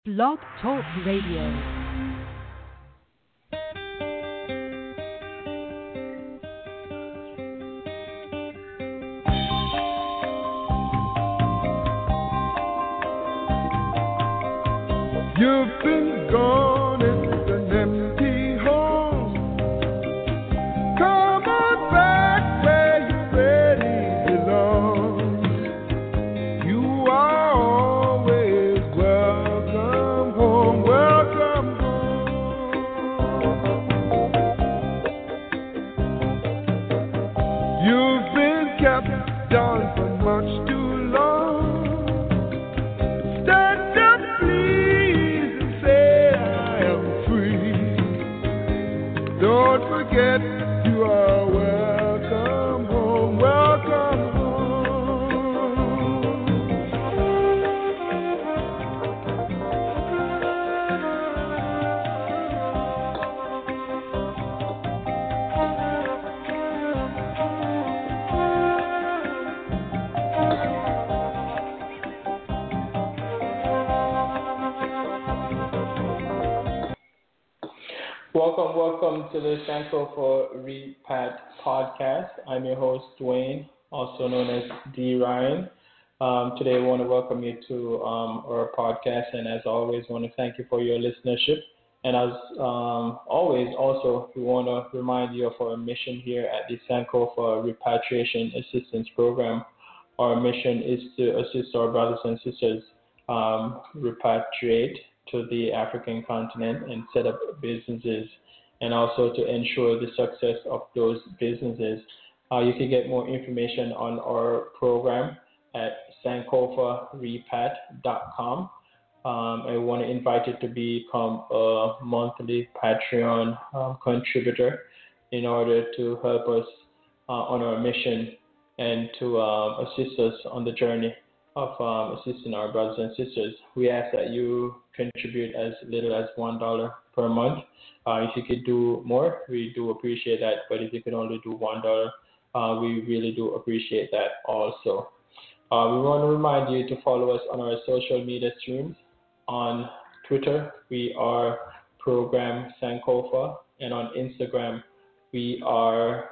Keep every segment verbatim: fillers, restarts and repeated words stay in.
Blog Talk Radio. You've been gone, it's an empty home. Come on back where you really belong. You are always welcome home, welcome home. You've been kept down for much too long. Stand up, please, and say I am free. Don't forget you are welcome home, welcome Welcome, welcome to the Sanko for Repat podcast. I'm your host, Dwayne, also known as D. Ryan. Um, today, I want to welcome you to um, our podcast, and as always, want to thank you for your listenership. And as um, always, also, we want to remind you of our mission here at the Sanko for Repatriation Assistance Program. Our mission is to assist our brothers and sisters um, repatriate to the African continent and set up businesses, and also to ensure the success of those businesses. Uh, you can get more information on our program at sankofa repat dot com. Um, I want to invite you to become a monthly Patreon um, contributor in order to help us uh, on our mission and to um, assist us on the journey of um, assisting our brothers and sisters. We ask that you contribute as little as one dollar per month. Uh, if you could do more, we do appreciate that. But if you could only do one dollar, uh, we really do appreciate that also. Uh, we want to remind you to follow us on our social media streams. On Twitter, we are Program Sankofa, and on Instagram, we are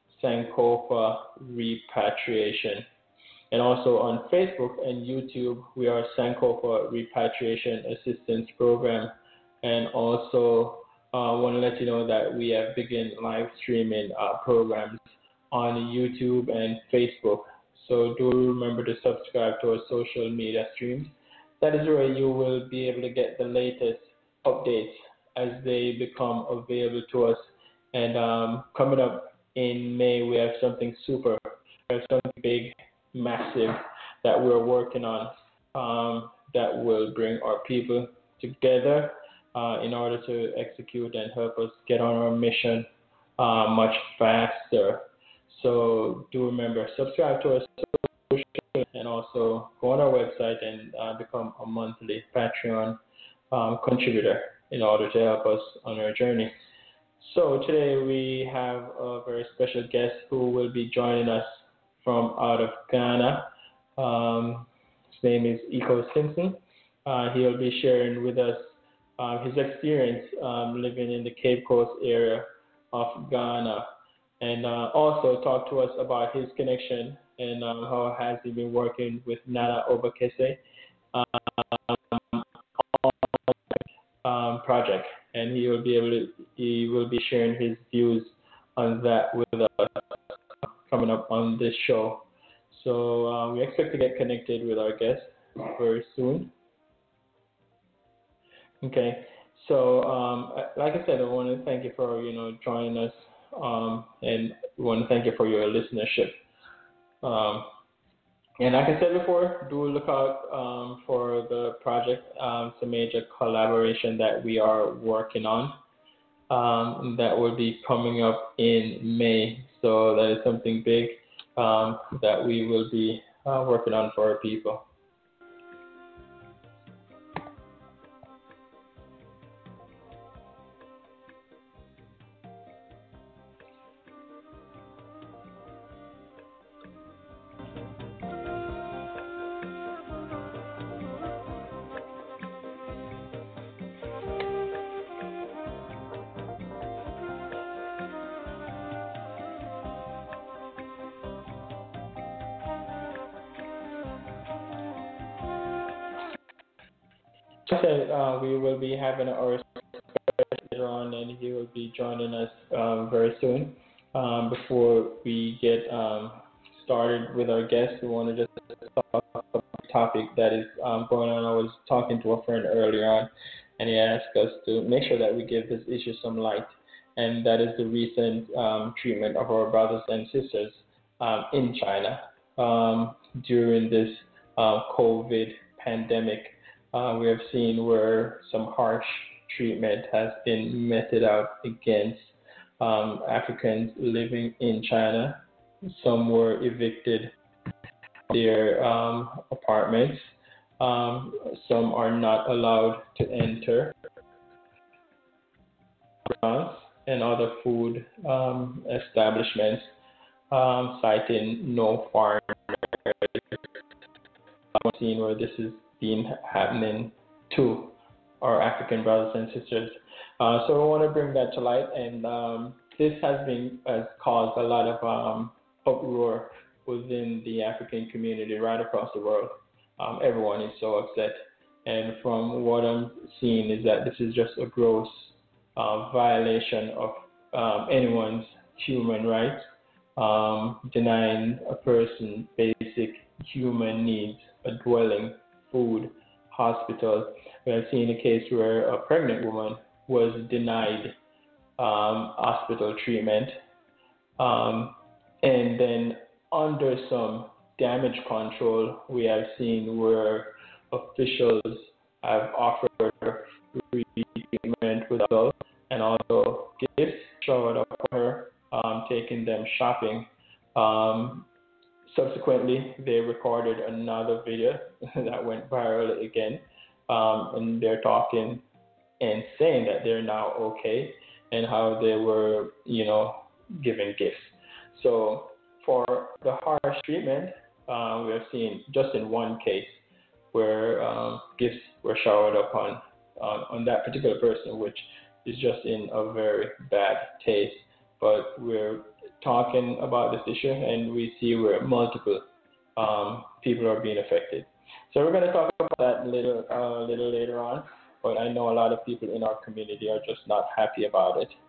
Sankofa Repatriation. And also on Facebook and YouTube, we are Sankofa Repatriation Assistance Program. And also, I uh, want to let you know that we have begun live streaming uh, programs on YouTube and Facebook. So do remember to subscribe to our social media streams. That is where you will be able to get the latest updates as they become available to us. And um, coming up in May, we have something super, we have something big, massive that we're working on um, that will bring our people together uh, in order to execute and help us get on our mission uh, much faster. So do remember, subscribe to our social and also go on our website and uh, become a monthly Patreon um, contributor in order to help us on our journey. So today we have a very special guest who will be joining us from out of Ghana. Um, his name is Iko Simpson. Uh, he'll be sharing with us uh, his experience um, living in the Cape Coast area of Ghana, and uh, also talk to us about his connection and um, how has he been working with Nana Obakese um, um, project, and he will be able to, he will be sharing his views on that with us coming up on this show. So uh, we expect to get connected with our guest very soon. Okay. So um, like I said, I want to thank you for you know joining us, um, and we want to thank you for your listenership. Um, and like I said before, do look out um, for the project. Um, it's a major collaboration that we are working on. Um, that will be coming up in May. So that is something big um, that we will be uh, working on for our people. I said uh, we will be having our special later on, and he will be joining us um, very soon. Um, before we get um, started with our guest, we want to just talk about a topic that is um, going on. I was talking to a friend earlier on, and he asked us to make sure that we give this issue some light, and that is the recent um, treatment of our brothers and sisters um, in China um, during this uh, COVID pandemic. Uh, we have seen where some harsh treatment has been meted out against um, Africans living in China. Some were evicted their um, apartments. Um, some are not allowed to enter restaurants and other food um, establishments, um, citing no foreign. I've seen where this has been happening to our African brothers and sisters. Uh, so I want to bring that to light, and um, this has been has caused a lot of um, uproar within the African community right across the world. Um, everyone is so upset, and from what I'm seeing is that this is just a gross uh, violation of um, anyone's human rights, um, denying a person basic human needs, a dwelling, food, hospital. We have seen a case where a pregnant woman was denied um, hospital treatment, um, and then under some damage control, we have seen where officials have offered free treatment with adults and also gifts showed up for her, um, taking them shopping. Um, subsequently, they recorded another video that went viral again, um, and they're talking and saying that they're now okay and how they were, you know, given gifts. So for the harsh treatment, uh, we have seen just in one case where um, gifts were showered upon on, on that particular person, which is just in a very bad taste. But we're talking about this issue, and we see where multiple um, people are being affected. So we're going to talk about that a little, uh, little later on. But I know a lot of people in our community are just not happy about it.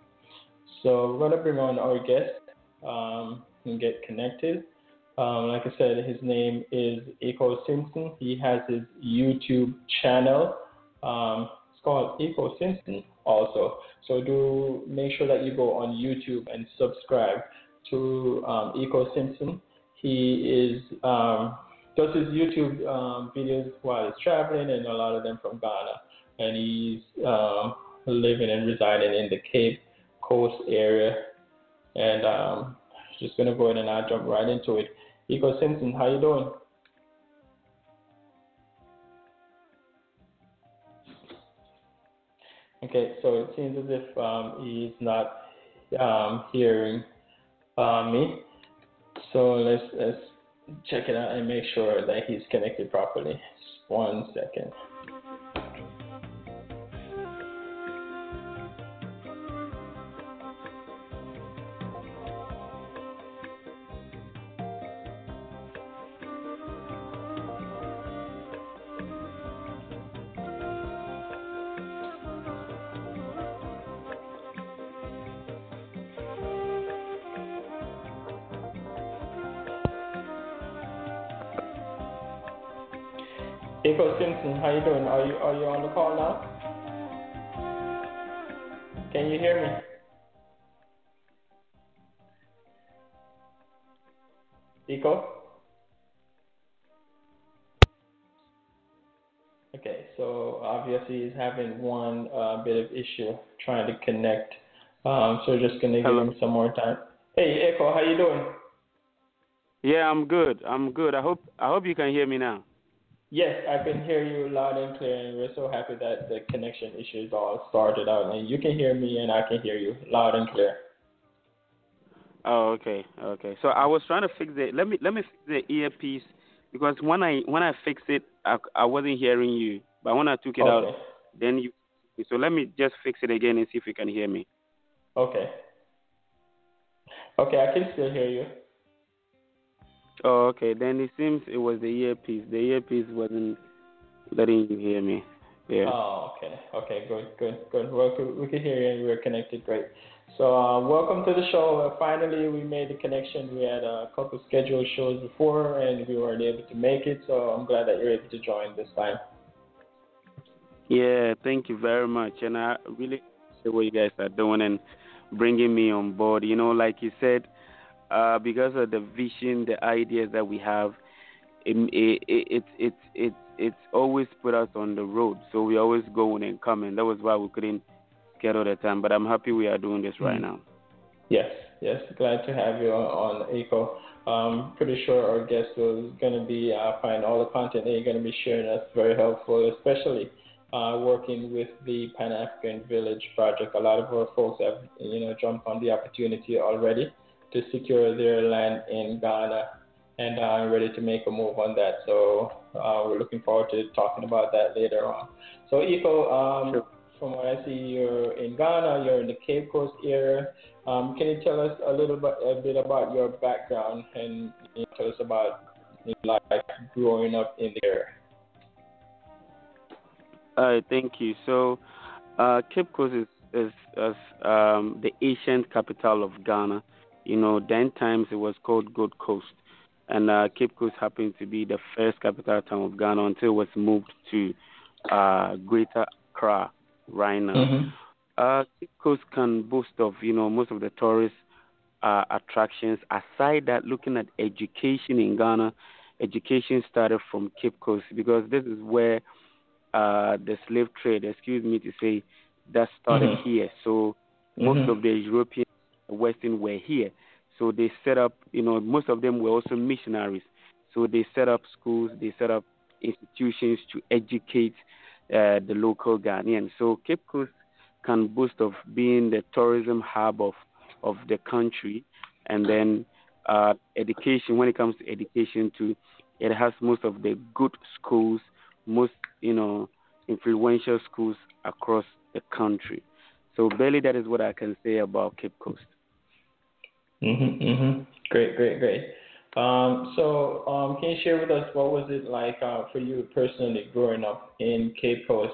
So we're going to bring on our guest um, and get connected. Um, like I said, his name is Eco Simpson. He has his YouTube channel. Um, it's called Eco Simpson also. So do make sure that you go on YouTube and subscribe to um, Eco Simpson. He is um, does his YouTube um, videos while he's traveling, and a lot of them from Ghana. And he's um, living and residing in the Cape Coast area. And um, just gonna go ahead and I'll jump right into it. Eco Simpson, how you doing? Okay, so it seems as if um, he's not um, hearing uh, me. So let's let's check it out and make sure that he's connected properly. Just one second. Eco Simpson, how you doing? Are you are you on the call now? Can you hear me? Eco? Okay, so obviously he's having one uh, bit of issue trying to connect. Um, so we're just gonna Hello. give him some more time. Hey, Eco, how you doing? Yeah, I'm good. I'm good. I hope I hope you can hear me now. Yes, I can hear you loud and clear, and we're so happy that the connection issues all started out, and you can hear me, and I can hear you loud and clear. Oh, okay, okay. So I was trying to fix it. Let me let me fix the earpiece because when I when I fixed it, I, I wasn't hearing you. But when I took it Okay. out, then you. So let me just fix it again and see if you can hear me. Okay. Okay, I can still hear you. Oh, okay. Then it seems it was the earpiece. The earpiece wasn't letting you hear me. Yeah. Oh, okay. Okay, good, good, good. Well, we we can hear you and we're connected. Great. So, uh, welcome to the show. Uh, finally, we made the connection. We had a couple scheduled shows before and we weren't able to make it. So, I'm glad that you're able to join this time. Yeah, thank you very much. And I really appreciate what you guys are doing and bringing me on board. You know, like you said, uh, because of the vision, the ideas that we have, it, it, it, it's it's it's it's always put us on the road. So we always going and coming. That was why we couldn't get all the time. But I'm happy we are doing this right Mm. now. Yes, yes. Glad to have you on, on ECO. Um, pretty sure our guest is going to be, uh, find all the content that you're going to be sharing us very helpful, especially uh, working with the Pan African Village Project. A lot of our folks have, you know, jumped on the opportunity already to secure their land in Ghana and are uh, ready to make a move on that. So uh, we're looking forward to talking about that later on. So ECO, um, Sure. from what I see, you're in Ghana, you're in the Cape Coast area. Um, can you tell us a little bit, a bit about your background and you know, tell us about your life growing up in the area? All right, thank you. So, uh, Cape Coast is is, is um, the ancient capital of Ghana. You know, then times it was called Gold Coast, and uh, Cape Coast happened to be the first capital town of Ghana until it was moved to uh, Greater Accra right now. Mm-hmm. Uh, Cape Coast can boast of, you know, most of the tourist uh, attractions. Aside that, looking at education in Ghana, education started from Cape Coast because this is where uh, the slave trade, excuse me to say, that started Mm-hmm. here. So most Mm-hmm. of the European Western were here. So they set up, you know, most of them were also missionaries. So they set up schools, they set up institutions to educate uh, the local Ghanaians. So Cape Coast can boast of being the tourism hub of, of the country. And then uh, education, when it comes to education too, it has most of the good schools, most, you know, influential schools across the country. So barely that is what I can say about Cape Coast. Mm-hmm. Mm-hmm. Great, great, great. Um, so, um, can you share with us what was it like uh, for you personally growing up in Cape Coast?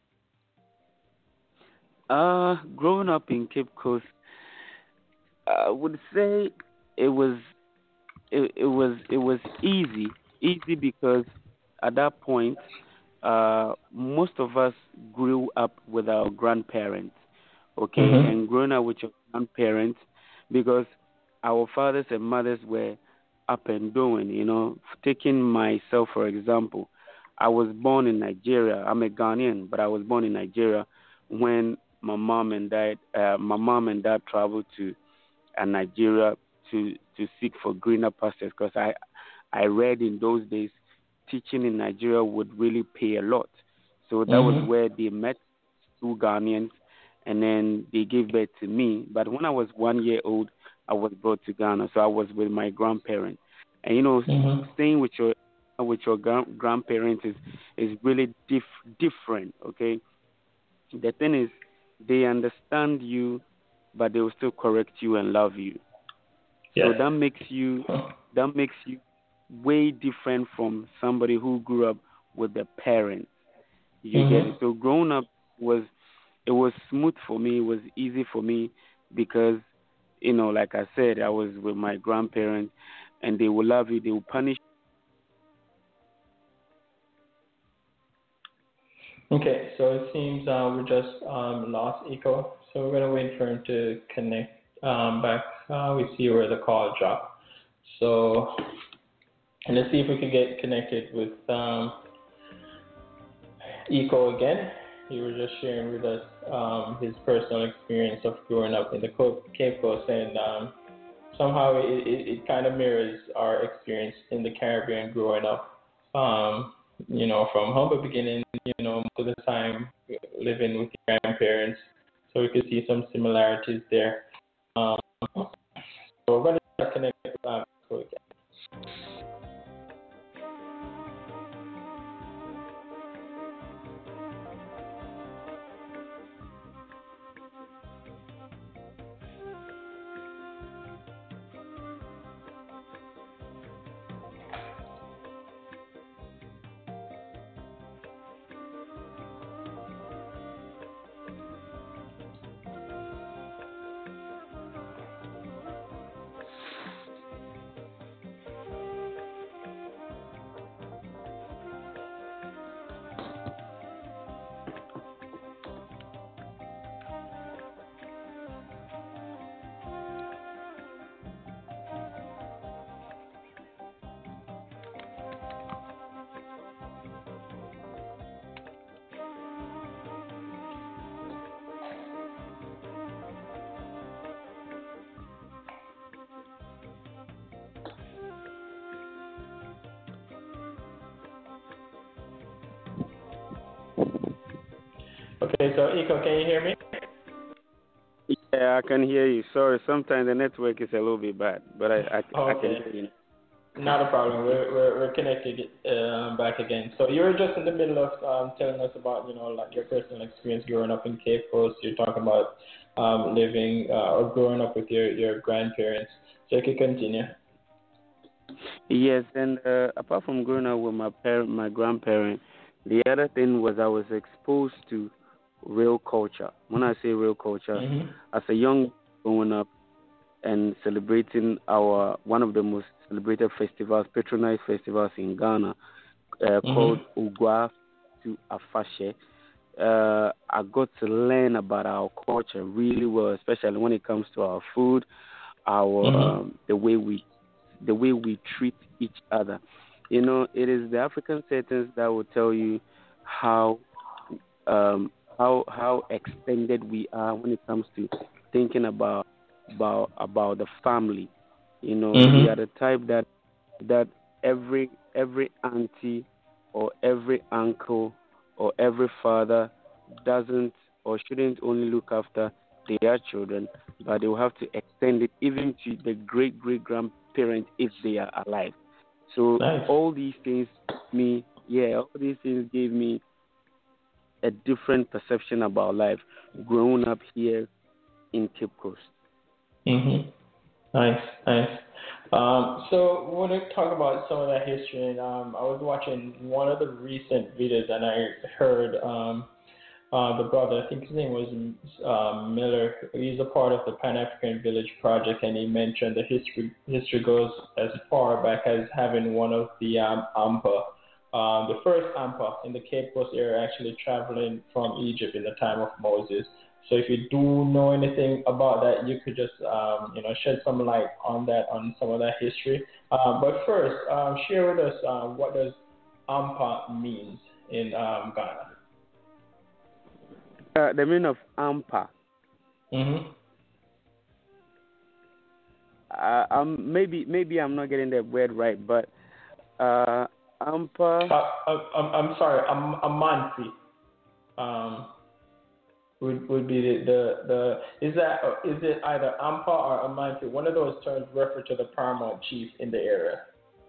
Uh, growing up in Cape Coast, I would say it was it, it was it was easy, easy because at that point, uh, most of us grew up with our grandparents, okay, Mm-hmm. and growing up with your grandparents because our fathers and mothers were up and doing, you know. Taking myself for example, I was born in Nigeria. I'm a Ghanaian, but I was born in Nigeria when my mom and dad, uh, my mom and dad traveled to uh, Nigeria to to seek for greener pastures because I I read in those days teaching in Nigeria would really pay a lot. So that was Mm-hmm. where they met two Ghanaians and then they gave birth to me. But when I was one year old, I was brought to Ghana. So I was with my grandparents. And you know, Mm-hmm. staying with your with your grand, grandparents is is really diff- different. Okay, the thing is, they understand you, but they will still correct you and love you. Yes. So that makes you that makes you way different from somebody who grew up with the parents. You get it. Mm-hmm. So growing up was it was smooth for me. It was easy for me because you know, like I said, I was with my grandparents, and they will love you. They will punish. Okay, so it seems uh, we just um, lost Eco, so we're gonna wait for him to connect um, back. Uh, we see where the call dropped. So let's see if we can get connected with um, Eco again. He was just sharing with us um, his personal experience of growing up in the Co- Cape Coast, and um, somehow it, it, it kind of mirrors our experience in the Caribbean growing up. Um, you know, from humble beginnings, you know, most of the time living with your grandparents, so we could see some similarities there. Um, so we're going to connect with um, Eco again. Okay, so Iko, can you hear me? Yeah, I can hear you. Sorry, sometimes the network is a little bit bad, but I I, I can Okay. hear you. Not a problem. We're we're, we're connected uh, back again. So you were just in the middle of um, telling us about you know like your personal experience growing up in Cape Coast. You're talking about um, living uh, or growing up with your, your grandparents. So you can continue. Yes, and uh, apart from growing up with my parent, my grandparent, the other thing was I was exposed to real culture. When I say real culture, Mhm. as a young growing up and celebrating our one of the most celebrated festivals, patronized festivals in Ghana, uh, called Mhm. Ugwa to Afashe. Uh, I got to learn about our culture really well, especially when it comes to our food, our Mhm. um, the way we the way we treat each other. You know, it is the African settings that will tell you how um, how how extended we are when it comes to thinking about about about the family. You know, we are Mhm. the type that that every every auntie or every uncle or every father doesn't or shouldn't only look after their children, but they will have to extend it even to the great great grandparents if they are alive. So Nice. all these things me yeah, all these things gave me a different perception about life growing up here in Cape Coast. Mhm. Nice. Nice. Um, so we want to talk about some of that history. And um, I was watching one of the recent videos, and I heard um, uh, the brother, I think his name was um, Miller. He's a part of the Pan African Village Project, and he mentioned the history. History goes as far back as having one of the um, Ampa, um, the first Ampa in the Cape Coast area, actually traveling from Egypt in the time of Moses. So if you do know anything about that, you could just um, you know shed some light on that, on some of that history. Um, but first, um, share with us uh, what does Ampa means in um, Ghana. Uh, the meaning of AMPA. Mm-hmm. Uh, um, maybe maybe I'm not getting the word right, but uh, AMPA. Uh, uh, I'm, I'm sorry, a, a Mansi um, would would be the, the, the is that is it either Ampa or a Mansi? One of those terms refer to the paramount chief in the area.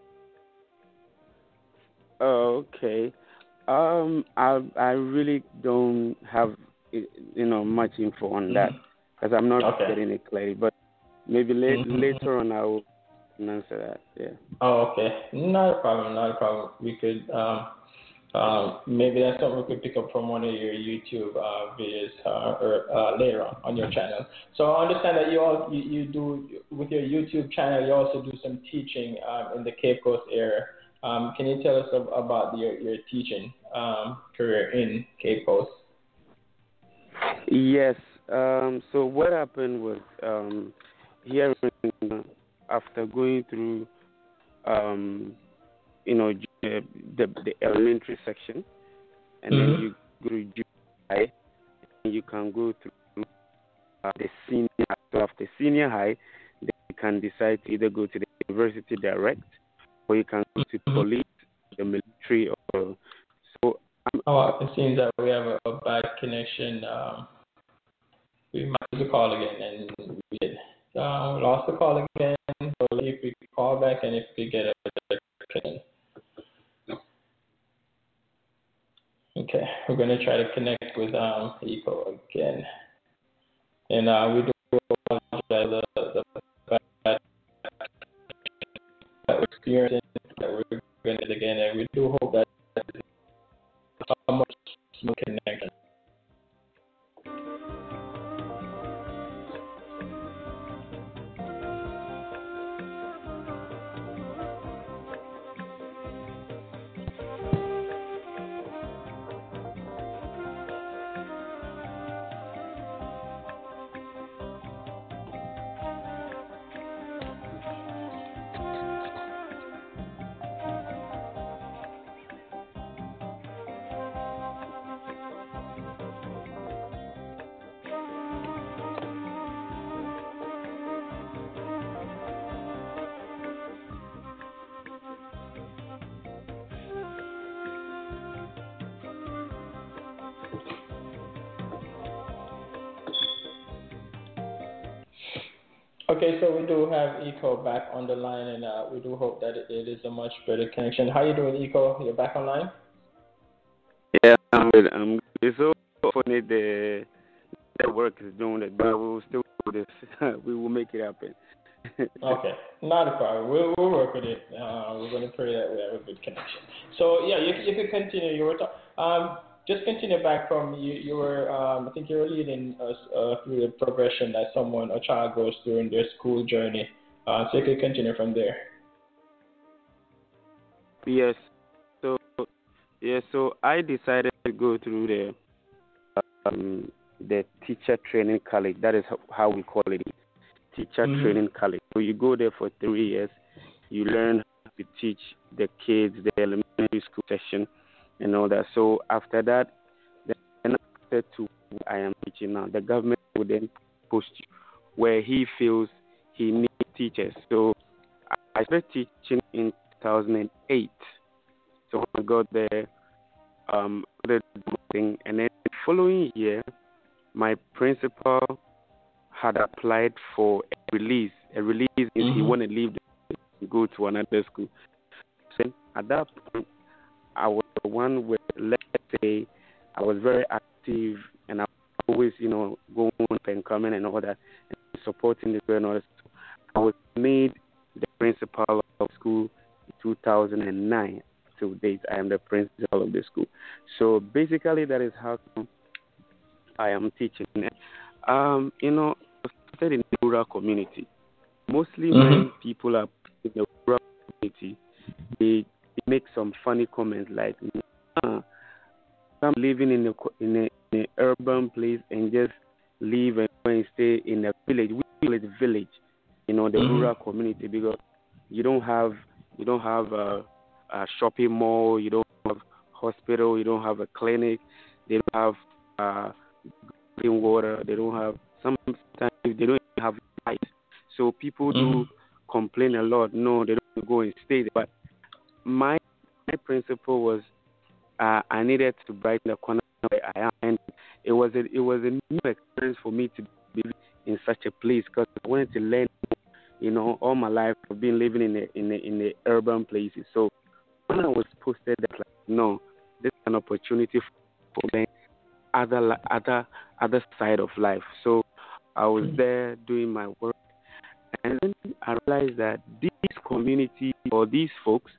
Oh, okay. Um, I I really don't have you know much info on that Mm-hmm. because I'm not Okay. getting it clearly. But maybe late, Mm-hmm. later on I will answer that. Yeah. Oh, okay. Not a problem. Not a problem. We could um, um, maybe that's something we could pick up from one of your YouTube uh, videos uh, or uh, later on on your channel. So I understand that you all you, you do with your YouTube channel. You also do some teaching um, in the Cape Coast area. Um, can you tell us ab- about your your teaching um, career in Cape Coast? Yes. Um. So what happened was um here in, after going through um you know ju- uh, the the elementary section and then Mm-hmm. you go to junior high and you can go through uh, the senior high. So after senior high, then you can decide to either go to the university direct or you can go to Mm-hmm. police, the military, or so. I'm, Oh, it seems that we have a, a bad connection. Um, we might lose the call again, and we did. Uh, we lost the call again. So if we could call back and if we could get a connection. Okay, we're going to try to connect with um, Eco again. And uh, we do apologize the, the bad that we're experiencing, that we're going to again, and we do hope that a much smooth connection. Okay, so we do have Eco back on the line, and uh, we do hope that it, it is a much better connection. How you doing, Eco? You're back online? Yeah, I'm good. I'm good. It's so funny the the work is doing it, but we will still do this. We will make it happen. Okay, not a problem. We'll, we'll work with it. Uh, we're going to pray that we have a good connection. So yeah, you, you can continue. You were talk- um, just continue back from you. You were um, I think you were leading us uh, through the progression that someone a child goes through in their school journey. Uh, so you can continue from there. Yes. So yeah, so I decided to go through the um, the teacher training college. That is how, how we call it, teacher Mm-hmm. training college. So you go there for three years. You learn how to teach the kids the elementary school session and all that. So after that, then after to where I am teaching now, the government will then post you where he feels he needs teachers. So I started teaching in two thousand eight. So I got there, um, the thing, and then the following year, my principal had applied for a release. A release is Mm-hmm. he want to leave and go to another school. So at that point, I was the one where, let's say, I was very active and I was always, you know, going and coming and all that, and supporting the girl and all that. So I was made the principal of school in two thousand nine. To date, I am the principal of the school. So basically, that is how I am teaching. Um, you know, I started in the rural community. Mostly Mm-hmm. when people are in the rural community, they, they make some funny comments like, ah, I'm living in a in a, in a urban place and just live and go and stay in a village. We call it village, you know, the Mm-hmm. rural community, because you don't have you don't have a, a shopping mall, you don't have hospital, you don't have a clinic, they don't have uh, clean water, they don't have sometimes they don't even have light. So people Mm-hmm. do complain a lot. No, they don't go and stay there. But my my principle was uh, I needed to brighten the corner where I am, and it was a, it was a new experience for me to be in such a place because I wanted to learn. You know, all my life I've been living in the in the in the urban places. So when I was posted, that like, no, this is an opportunity for me, other li- other other side of life. So I was there doing my work, and then I realized that this community or these folks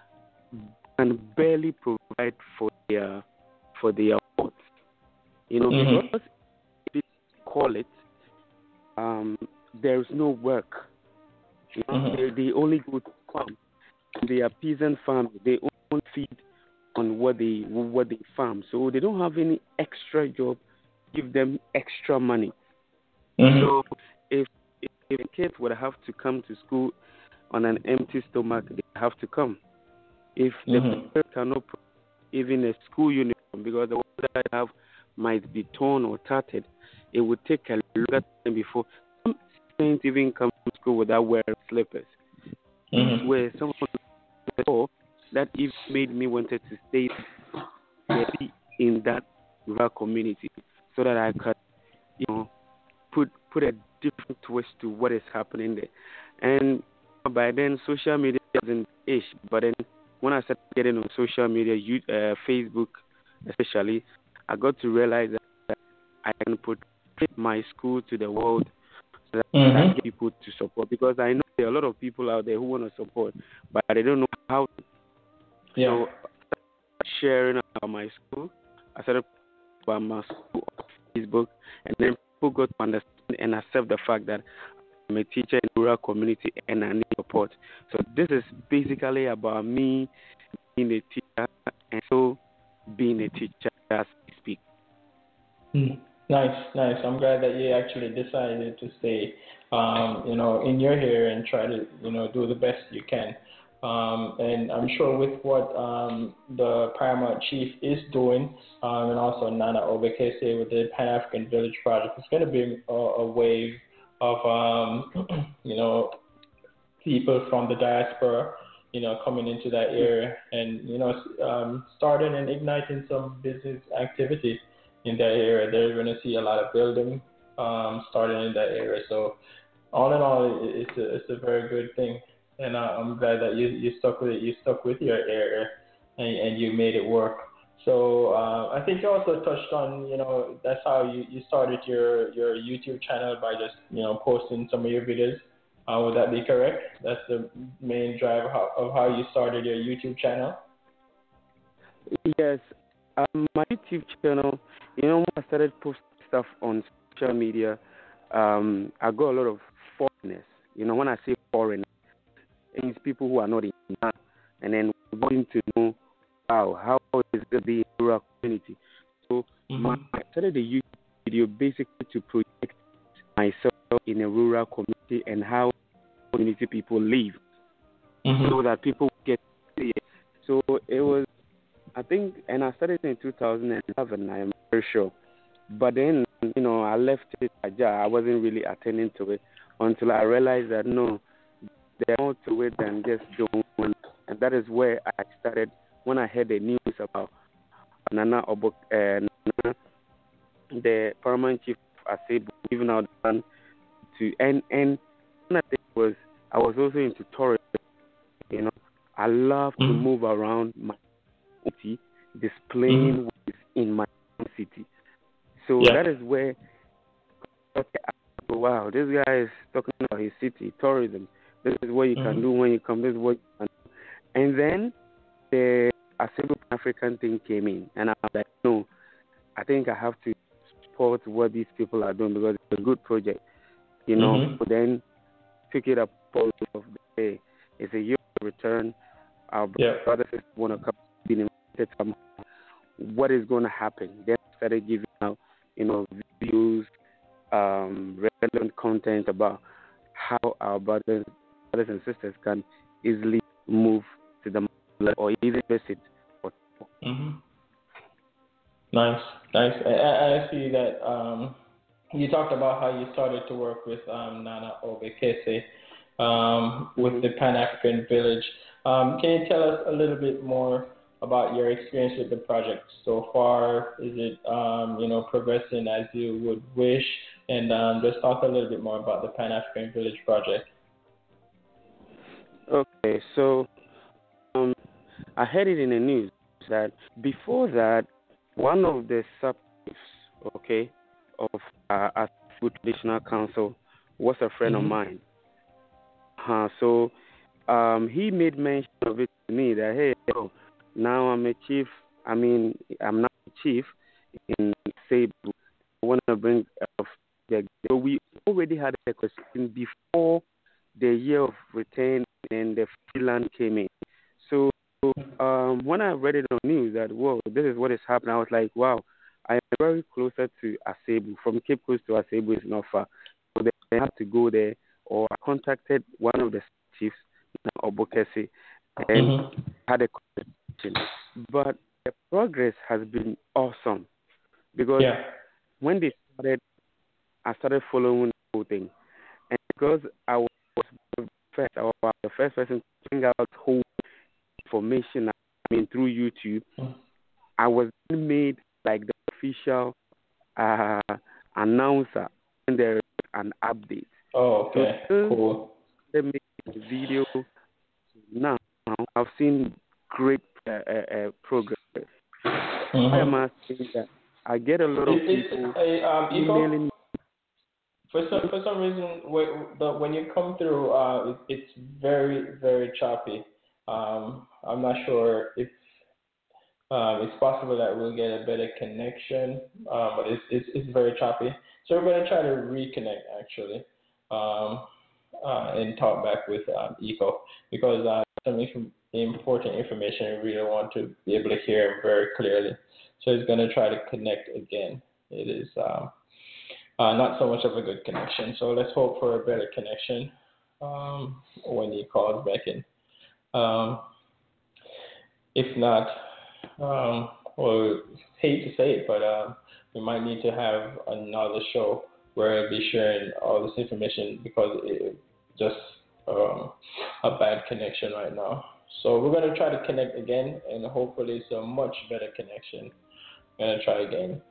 can barely provide for their for their wants. You know, Mm-hmm. because they call it, um, there is no work. You know, Mm-hmm. they, they only go to farm. They are peasant farmers. They only feed on what they what they farm. So they don't have any extra job. Give them extra money. Mm-hmm. So if if, if kids would have to come to school on an empty stomach, they have to come. If the Mm-hmm. parents cannot provide even a school uniform, because the one that I have might be torn or tattered, it would take a longer time before some students even come to school without wearing slippers. Mm-hmm. These were some of the thoughts that even made me wanted to stay in that rural community so that I could, you know, put put a different twist to what is happening there. And by then, social media wasn't ish. But then, when I started getting on social media, you, uh, Facebook especially, I got to realize that I can put my school to the world so that I Mm-hmm. get people to support. Because I know there are a lot of people out there who want to support, but they don't know how to. Yeah. So, sharing about my school, I started about my school on Facebook, and then people got to understand and accept the fact that I'm a teacher in the rural community and I need support. So this is basically about me being a teacher and so being a teacher as we speak. Mm. Nice, nice. I'm glad that you actually decided to stay, um, you know, in your area and try to, you know, do the best you can. Um, and I'm sure with what um, the Paramount Chief is doing, um, and also Nana Obekese with the Pan African Village Project, it's going to be a, a wave of, um, you know, people from the diaspora, you know, coming into that area and, you know, um, starting and igniting some business activity in that area. They're going to see a lot of building um, starting in that area. So all in all, it, it's a it's a very good thing, and uh, I'm glad that you you stuck with it. You stuck with your area, and and you made it work. So uh, I think you also touched on, you know, that's how you, you started your, your YouTube channel by just, you know, posting some of your videos. Uh, would that be correct? That's the main drive of how, of how you started your YouTube channel? Yes, um, my YouTube channel, you know, when I started posting stuff on social media, um, I got a lot of foreigners. You know, when I say foreigners, it means people who are not in Ghana, and then wanting to know, wow, how is it be in rural community? So Mm-hmm. my, I started a YouTube video basically to project myself in a rural community and how community people live, Mm-hmm. so that people get to see it. So it was, I think, and I started in two thousand eleven, I am very sure. But then, you know, I left it, I wasn't really attending to it until I realized that, no, there's more to it than just doing one. And that is where I started when I heard the news about Nana Obok, uh, Nana, the paramount chief of Asebu, giving out the land to, and, and one thing was, I was also into tourism. You know, I love to Mm-hmm. move around my city, displaying Mm-hmm. what is in my own city. So Yeah. that is where, okay, I go, wow, this guy is talking about his city, tourism. This is what you Mm-hmm. can do when you come. This is what you can do. And then the Asebu African thing came in, and I was like, no, I think I have to support what these people are doing because it's a good project, you know. Mm-hmm. But then pick it up of the day. It's a year of return. Our Yeah. brothers want to come, be invited somehow. What is going to happen? Then I started giving out, you know, videos, um, relevant content about how our brothers, brothers and sisters can easily move to the motherland or even visit. Mm-hmm. Nice, nice. I, I I see that um, you talked about how you started to work with um, Nana Obekese um, with the Pan African Village. Um, can you tell us a little bit more about your experience with the project so far? Is it um, you know progressing as you would wish? And um, just talk a little bit more about the Pan African Village project. Okay, so um, I heard it in the news that before that, one of the sub okay, of uh, Asebu Traditional Council was a friend of Mm-hmm. mine. Uh, so um, he made mention of it to me that, hey, yo, now I'm a chief. I mean, I'm not a chief in Cebu. I want to bring uh, the. So we already had a question before the year of return and the free land came in. So um, when I read it on news that, whoa, this is what is happening, I was like, wow, I am very closer to Asebu. From Cape Coast to Asebu is not far. So they have to go there. Or I contacted one of the chiefs, Obokese, and Mm-hmm. had a conversation. But the progress has been awesome because Yeah. when they started, I started following the whole thing. And because I was the first, I was the first person to bring out whole information, I mean, through YouTube, I was made like the official uh, announcer when there is an update. Oh, So okay. since Cool. they made the video, now I've seen great uh, uh, uh, progress. I am Mm-hmm. asking that I get a lot of It, people it's a um, Eco. emailing me. For some for some reason, wh- the, when you come through, uh, it, it's very very choppy. Um, I'm not sure if um, it's possible that we'll get a better connection, uh, but it's, it's it's very choppy. So we're going to try to reconnect actually, um, uh, and talk back with um, Eco because uh, some inf- important information we really want to be able to hear very clearly. So he's going to try to connect again. It is. Um, uh, not so much of a good connection. So let's hope for a better connection um, when he calls back in. Um, if not, um, well, hate to say it, but uh, we might need to have another show where I'll be sharing all this information because it's just um, a bad connection right now. So we're going to try to connect again, and hopefully it's a much better connection. I'm going to try again.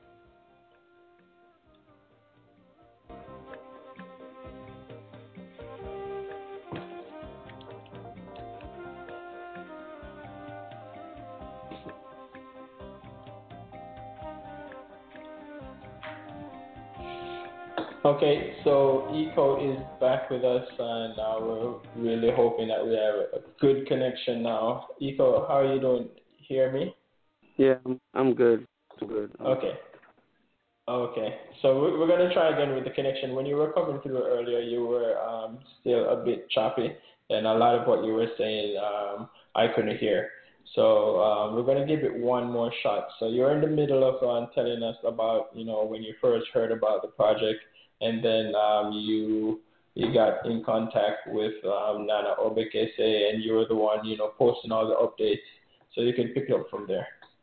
Okay, so Eco is back with us, and uh, we're really hoping that we have a good connection now. Eco, how are you doing? Hear me? Yeah, I'm, I'm good. I'm good. I'm Okay. Okay. So we're, we're going to try again with the connection. When you were coming through earlier, you were um, still a bit choppy, and a lot of what you were saying um, I couldn't hear. So um, we're going to give it one more shot. So you're in the middle of um, telling us about, you know, when you first heard about the project, and then um, you you got in contact with um, Nana Obekese, and you were the one, you know, posting all the updates. So you can pick it up from there.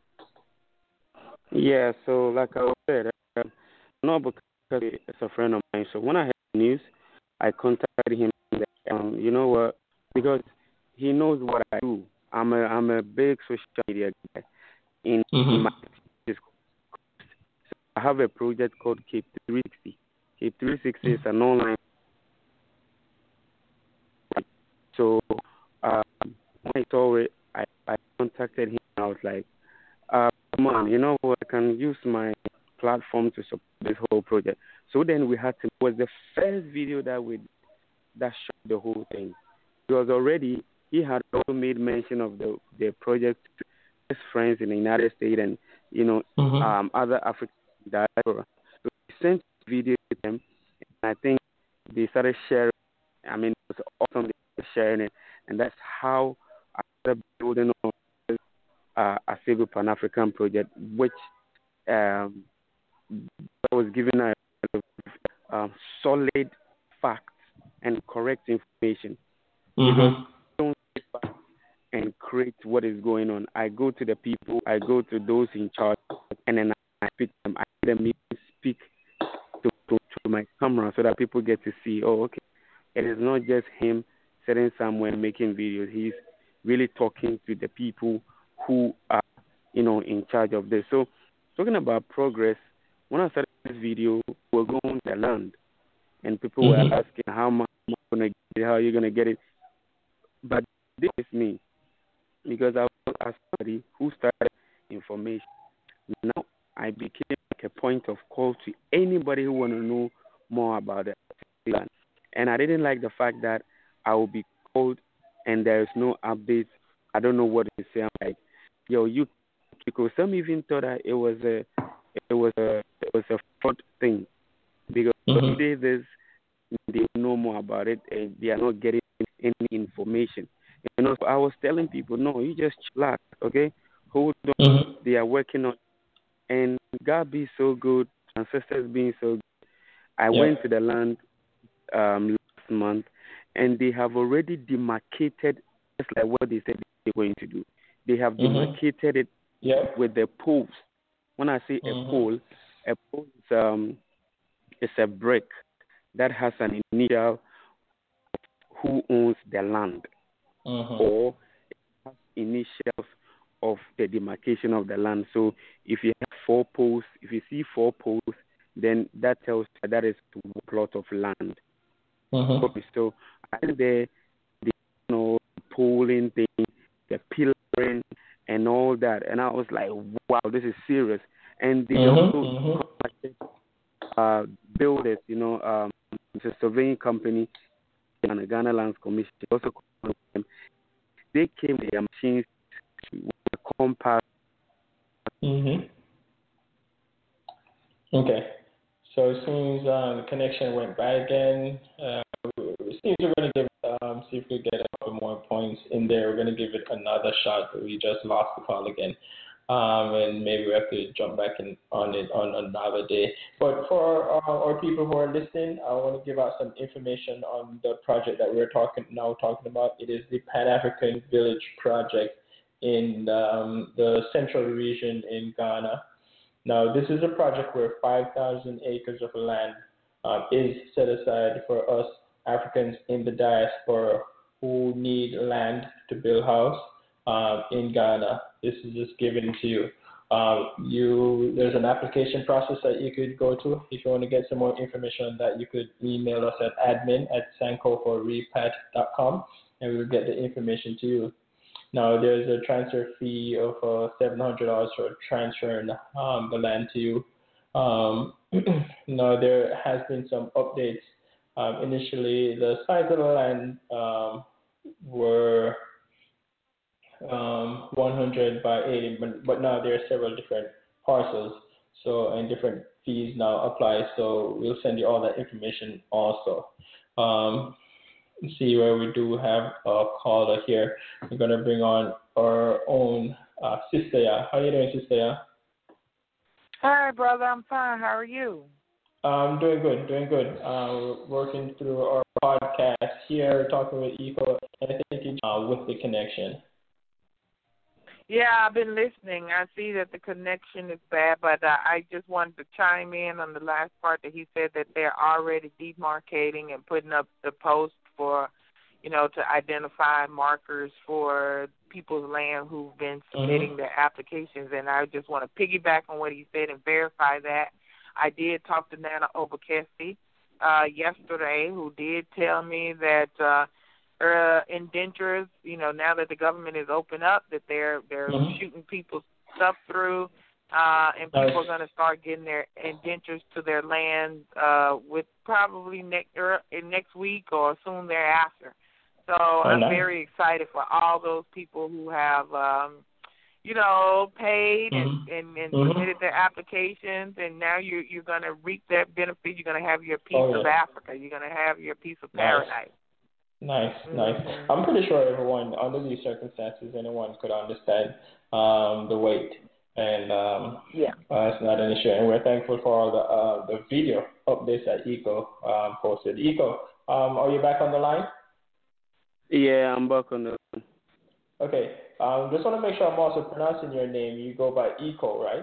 Yeah, so like I said, uh, no, because it's a friend of mine. So when I heard the news, I contacted him. And, um, you know what? Because he knows what I do. I'm a I'm a big social media guy. In, in my Mm-hmm. I have a project called Cape three sixty. Cape three sixty is an online. So uh, when I saw it, I, I contacted him. I was like, uh, come on, you know what? I can use my platform to support this whole project. So then we had to. It was the first video that we that showed the whole thing. Because already he had also made mention of the the project to his friends in the United States and you know Mm-hmm. um, other African diaspora. So he sent video to them, and I think they started sharing. I mean, it was awesome they were sharing it, and that's how I started building on this uh, Asebu Pan African project, which um, was given a um, solid facts and correct information. Because Mm-hmm. don't sit back and create what is going on. I go to the people, I go to those in charge, and then I speak to them. I let them speak to, to, to my camera so that people get to see, oh, okay, it is not just him sitting somewhere making videos. He's really talking to the people who are, you know, in charge of this. So, talking about progress, when I started this video, we're going to land, and people were Mm-hmm. asking, how am I going to get it? How are you going to get it? But this is me because I was as somebody who started information. Now I became like a point of call to anybody who want to know more about it. And I didn't like the fact that I will be called and there is no updates. I don't know what to say. I'm like, yo, you, because some even thought that it was a, it was a, it was a fraud thing because Mm-hmm. today there's they know more about it and they are not getting any information. You know, so I was telling people, no, you just chill out, okay? Hold on. Mm-hmm. They are working on, and God be so good, ancestors being so good. I Yeah. went to the land um, last month, and they have already demarcated, just like what they said they're going to do. They have Mm-hmm. demarcated it Yeah. with the poles. When I say a Mm-hmm. pole, a pole is um, it's a brick that has an initial who owns the land Mm-hmm. or initials of the demarcation of the land. So if you have four poles, if you see four poles, then that tells you that is a plot of land. Mm-hmm. So I think the, the you know, polling thing, the pillaring and all that, and I was like, wow, this is serious. And they Mm-hmm. also Mm-hmm. contacted uh, builders, you know, um, it's a surveying company and the Ghana Lands Commission also contacted them. They came with their machines with a compass. Mm-hmm. Okay. So it seems um, the connection went bad again. Uh, it seems we're going to give um, see if we get a couple more points in there. We're going to give it another shot, but we just lost the call again. Um, and maybe we have to jump back in on it on another day. But for our, our people who are listening, I want to give out some information on the project that we're talking now talking about. It is the Pan African Village Project in um, the central region in Ghana. Now, this is a project where five thousand acres of land um, is set aside for us Africans in the diaspora who need land to build house um, in Ghana. This is just given to you. Um, you. There's an application process that you could go to. If you want to get some more information on that, you could email us at admin at sankoforepat dot com and we'll get the information to you. Now, there's a transfer fee of uh, seven hundred dollars for transferring um, the land to you. Um, now there has been some updates. Um, initially, the size of the land um, were um, one hundred by eighty, but, but now there are several different parcels, so and different fees now apply. So we'll send you all that information also. Um, see where we do have a caller here. We're gonna bring on our own uh, Sister Ya. How you doing, Sister Ya? Hi, brother. I'm fine. How are you? Um, doing good, doing good. Uh, we're working through our podcast here, talking with Eco, and I think you uh, with the connection. Yeah, I've been listening. I see that the connection is bad, but uh, I just wanted to chime in on the last part that he said that they're already demarcating and putting up the post for, you know, to identify markers for people's land who've been submitting Mm-hmm. their applications. And I just want to piggyback on what he said and verify that. I did talk to Nana Obakesi uh, yesterday, who did tell me that uh, uh, indentures, you know, now that the government is open up, that they're they're Mm-hmm. shooting people's stuff through, uh, and people Nice. are going to start getting their indentures to their land uh, with probably next er, next week or soon thereafter. So Oh, I'm nice. very excited for all those people who have, um, you know, paid and, Mm-hmm. and, and Mm-hmm. submitted their applications, and now you're, you're going to reap that benefit. You're going to have your piece Oh, of yeah. Africa. You're going to have your piece of Nice. paradise. Nice, nice. Mm-hmm. I'm pretty sure everyone, under these circumstances, anyone could understand um, the weight, and um, Yeah. uh, it's not an issue. And we're thankful for all the uh, the video updates that Eco um, posted. Eco, um, are you back on the line? Yeah, I'm back on the. Okay. Um, just want to make sure I'm also pronouncing your name. You go by Eco, right?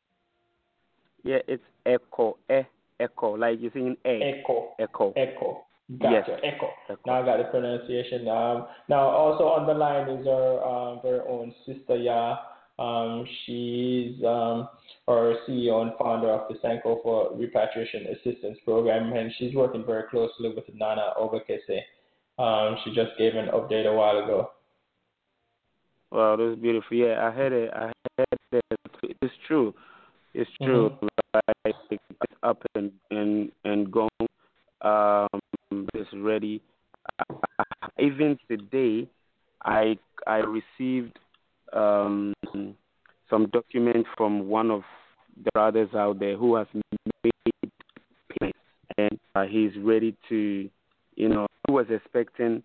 Yeah, it's echo, eh, echo, like you're saying egg, Echo. echo. Echo. Yes, Gotcha. Echo. echo. Now I got the pronunciation. Um, now also on the line is our um, very own Sister Ya. Um, she's um, our C E O and founder of the Sanko for Repatriation Assistance Program, and she's working very closely with Nana Obakese. Um, she just gave an update a while ago. Wow, that's beautiful. Yeah, I heard it. I heard it. It's true. It's true. Mm-hmm. Like, it's up and and and gone. Um, it's ready. Uh, even today, I I received um some document from one of the brothers out there who has made payments, and uh, he's ready to, you know, he was expecting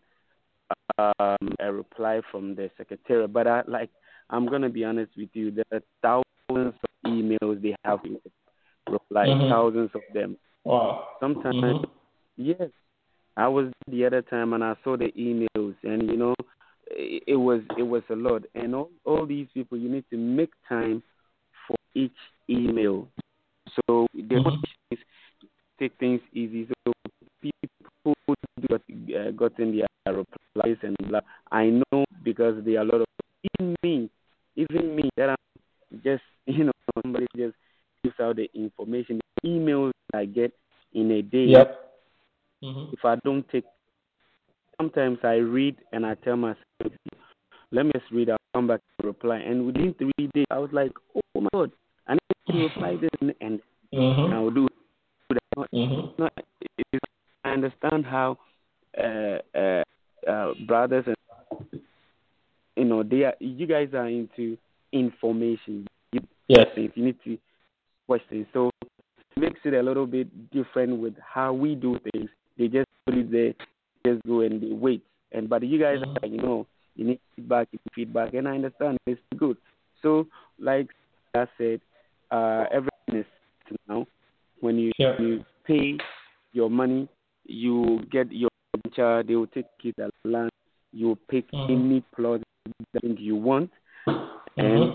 um, a reply from the secretary. But I, like, I'm gonna be honest with you, there are thousands of emails they have to reply, Mm-hmm. thousands of them. Wow. Sometimes, Mm-hmm. yes, I was the other time and I saw the emails, and you know, it, it was it was a lot. And all all these people, you need to make time for each email. So the Mm-hmm. is take things easy. So people who got uh, gotten their replies and blah, I know because there are a lot of even me, even me that I'm just you know somebody just gives out the information, the emails I get in a day. Yep. Mm-hmm. If I don't take, sometimes I read and I tell myself, let me just read. I'll come back and reply. And within three days, I was like, oh my God, I need to reply this and, and Mm-hmm. I'll do that. Mm-hmm. No, it, I understand how uh, uh, uh, brothers and you know they are. You guys are into information. You, Yes. you need to question. So it makes it a little bit different with how we do things. They just put it there, just go and they wait. And but you guys Mm-hmm. are, you know, you need feedback, you need feedback, and I understand it's good. So like I said, uh, everything is now. When you, Yep. you pay your money, you get your child, they will take you the land, you pick Mm-hmm. any plot that you want, and Mm-hmm.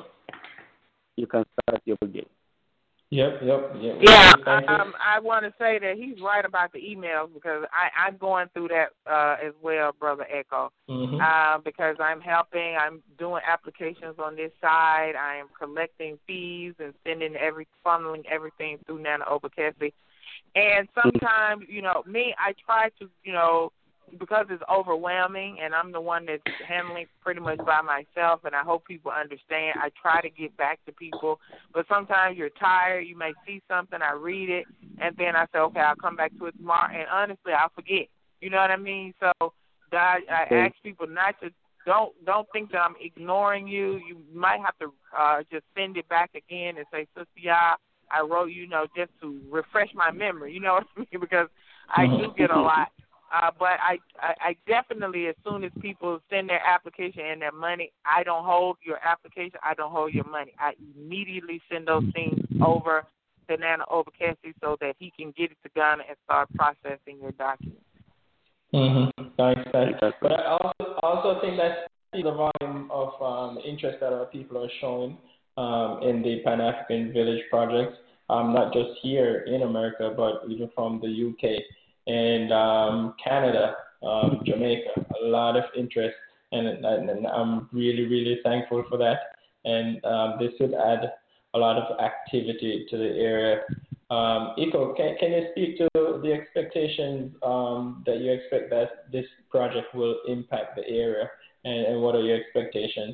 you can start your game. Yep, yep, yep. Yeah, Thank you. um, I want to say that he's right about the emails because I, I'm going through that uh, as well, Brother Echo, Mm-hmm. uh, because I'm helping. I'm doing applications on this side. I am collecting fees and sending every, funneling everything through Nana Obakese. And sometimes, you know, me, I try to, you know, because it's overwhelming, and I'm the one that's handling pretty much by myself, and I hope people understand. I try to get back to people, but sometimes you're tired. You may see something, I read it, and then I say, okay, I'll come back to it tomorrow, and honestly, I'll forget. You know what I mean? So God, I ask people not to, don't don't think that I'm ignoring you. You might have to uh, just send it back again and say, Sister Ya, I wrote, you know, just to refresh my memory. You know what I mean? Because I do get a lot. Uh, but I, I, I definitely, as soon as people send their application and their money, I don't hold your application. I don't hold your money. I immediately send those things over to Nana Obakesi so that he can get it to Ghana and start processing your documents. Mm-hmm. Nice, nice. But I also, also think that the volume of um, interest that our people are showing um, in the Pan-African Village projects, um, not just here in America, but even from the U K and um, Canada, um, Jamaica, a lot of interest, and, and, and I'm really, really thankful for that. And um, this would add a lot of activity to the area. Um, Iko, can, can you speak to the expectations um, that you expect that this project will impact the area, and, and what are your expectations?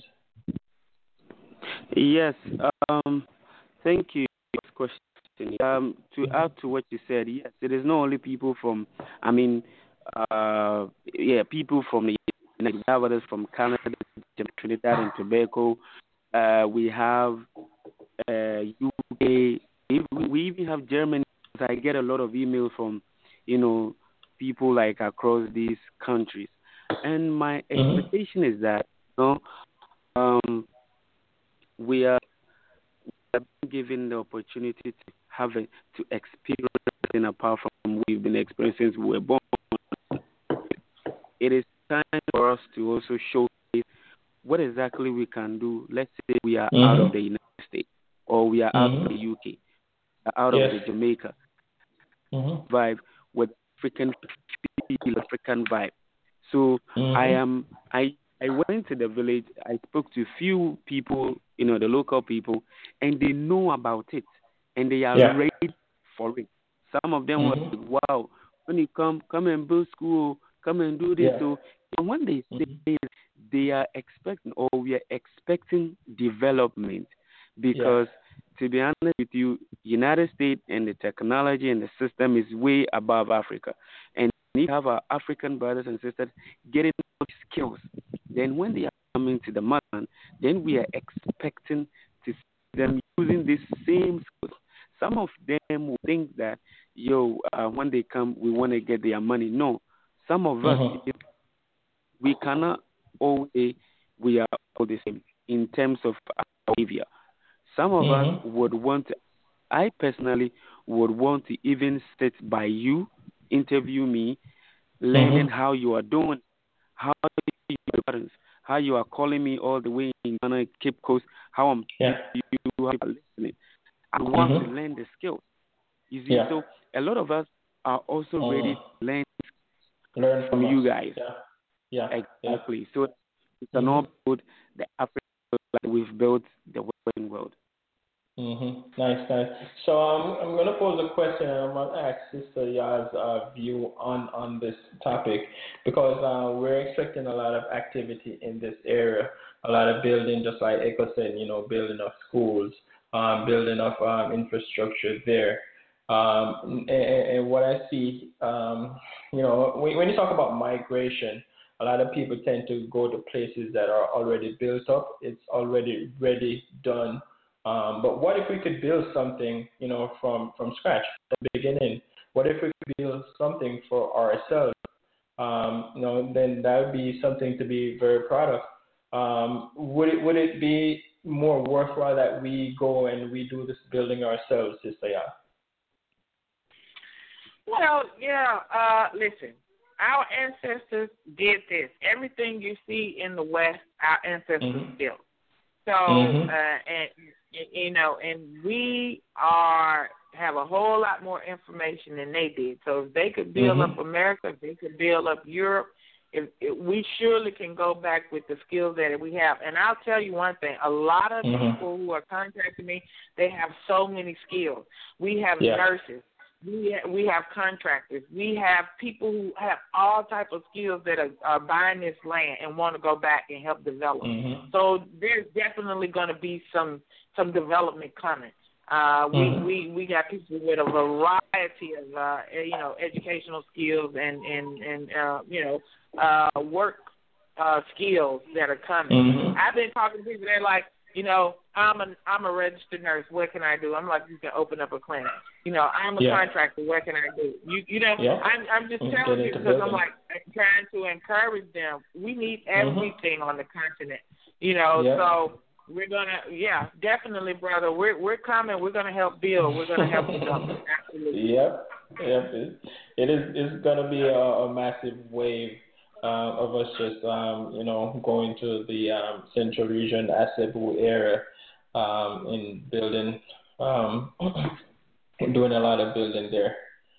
Yes, um, thank you for this question. Um, to add to what you said, yes, it is not only people from, I mean, uh, yeah, people from the United States, others from Canada, Trinidad and Tobago. Uh, we have uh, U K. We even have Germany. I get a lot of emails from, you know, people like across these countries, and my mm-hmm. expectation is that, you know, um, we are given the opportunity to have it, to experience something apart from what we've been experiencing since we were born. It is time for us to also show what exactly we can do. Let's say we are mm-hmm. out of the United States, or we are mm-hmm. out of the U K, out yes. of the Jamaica mm-hmm. vibe with African African vibe. So mm-hmm. I am I I went to the village. I spoke to a few people, you know, the local people, and they know about it, and they are yeah. ready for it. Some of them mm-hmm. were like, wow, when you come, come and build school, come and do this. Yeah. So and when they say mm-hmm. they are expecting, or we are expecting development, because yeah. to be honest with you, United States and the technology and the system is way above Africa, and we need to have our African brothers and sisters getting skills. Then when they are coming to the motherland, then we are expecting to see them using these same skills. Some of them will think that, yo, uh, when they come, we want to get their money. No. Some of mm-hmm. us, we cannot always, we are all the same in terms of our behavior. Some of mm-hmm. us would want to, I personally would want to even sit by you, interview me, learning mm-hmm. how you are doing, how you are, how you are calling me all the way in Ghana, Cape Coast, how I'm yeah. you are listening. I want mm-hmm. to learn the skills. You see, yeah. so a lot of us are also mm-hmm. ready to learn, learn from, from you guys. Yeah, yeah. exactly. Yeah. So we can all build the African world like we've built the Western world. Mm-hmm. Nice, nice. So um, I'm going to pose a question, and I'm going to ask Sister Ya's uh, view on, on this topic, because uh, we're expecting a lot of activity in this area, a lot of building, just like Eko said, you know, building of schools, um, building of um, infrastructure there. Um, and, and what I see, um, you know, when, when you talk about migration, a lot of people tend to go to places that are already built up. It's already ready, done. Um, but what if we could build something, you know, from, from scratch, from the beginning? What if we could build something for ourselves? Um, you know, then that would be something to be very proud of. Um, would it would it be more worthwhile that we go and we do this building ourselves, Sister Ya? Well, yeah. Uh, listen, our ancestors did this. Everything you see in the West, our ancestors mm-hmm. built. So, mm-hmm. uh, and you know, and we are have a whole lot more information than they did. So if they could build mm-hmm. up America, if they could build up Europe, if, if we surely can go back with the skills that we have. And I'll tell you one thing: a lot of mm-hmm. people who are contacting me, they have so many skills. We have yeah. nurses. We we have contractors. We have people who have all type of skills that are, are buying this land and want to go back and help develop. Mm-hmm. So there's definitely going to be some some development coming. Uh, we, mm-hmm. we we got people with a variety of uh, you know educational skills and and and uh, you know uh, work uh, skills that are coming. Mm-hmm. I've been talking to people. They're like, you know, I'm a I'm a registered nurse. What can I do? I'm like, you can open up a clinic. You know, I'm a yeah. contractor. What can I do? You you know, yeah. I'm I'm just Mm-hmm. telling Get you into because I'm building. like I'm trying to encourage them. We need everything mm-hmm. on the continent. You know, yeah. so. We're gonna, yeah, definitely, brother. We're we're coming. We're gonna help build. We're gonna help develop. Absolutely. Yep, yep. It, it is. It's gonna be a, a massive wave uh, of us just, um, you know, going to the um, central region, Asebu area, um, and building, um, doing a lot of building there.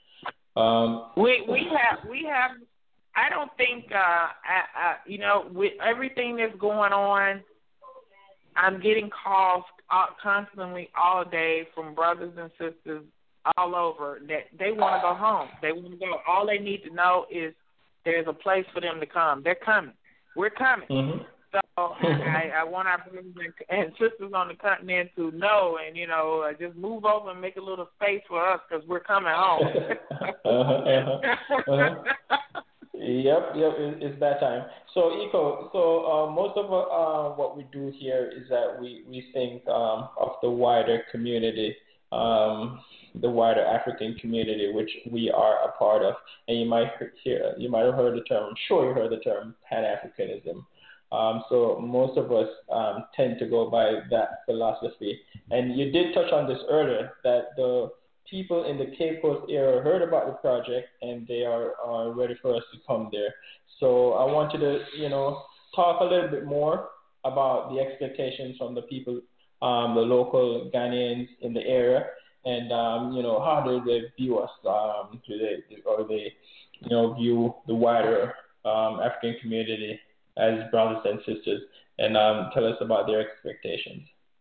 Um, we we have we have. I don't think, uh, I, I, you know, with everything that's going on. I'm getting calls constantly all day from brothers and sisters all over that they want to go home. They want to go. All they need to know is there's a place for them to come. They're coming. We're coming. mm-hmm. So I, I want our brothers and sisters on the continent to know and, you know, uh, just move over and make a little space for us because we're coming home. uh-huh, uh-huh, uh-huh. Yep, yep, it, it's that time. So, Eco, so uh, most of uh, what we do here is that we, we think um, of the wider community, um, the wider African community, which we are a part of. And you might hear, you might have heard the term, I'm sure you heard the term Pan-Africanism. Um, so most of us um, tend to go by that philosophy. And you did touch on this earlier, that the people in the Cape Coast area heard about the project and they are, are ready for us to come there. So I want you to, you know, talk a little bit more about the expectations from the people, um, the local Ghanaians in the area, and um, you know, how do they view us? Um, do they, or they, you know, view the wider um, African community as brothers and sisters? And um, tell us about their expectations.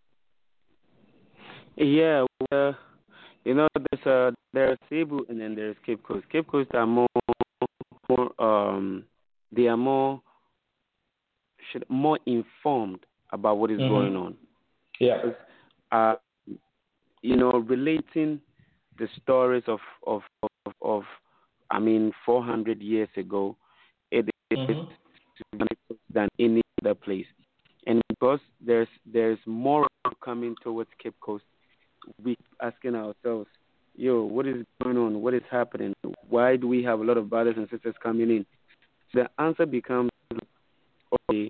Yeah, well, you know, there's uh, there's Cebu and then there's Cape Coast. Cape Coast are more, more um, they are more, should, more informed about what is mm-hmm. going on. Yeah. Uh, you know, relating the stories of of, of, of I mean, four hundred years ago, it is mm-hmm. than any other place. And because there's there's more coming towards Cape Coast, we asking ourselves, yo, what is going on? What is happening? Why do we have a lot of brothers and sisters coming in? The answer becomes, okay,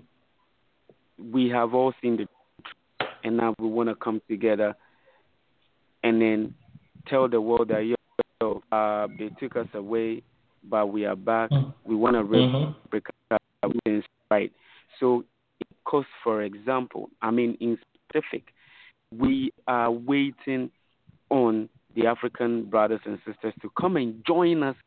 we have all seen the truth, and now we want to come together and then tell the world that, yo, uh, they took us away, but we are back. Mm-hmm. We want to mm-hmm. break up things right. So, because, for example, I mean, in specific, we are waiting on the African brothers and sisters to come and join us,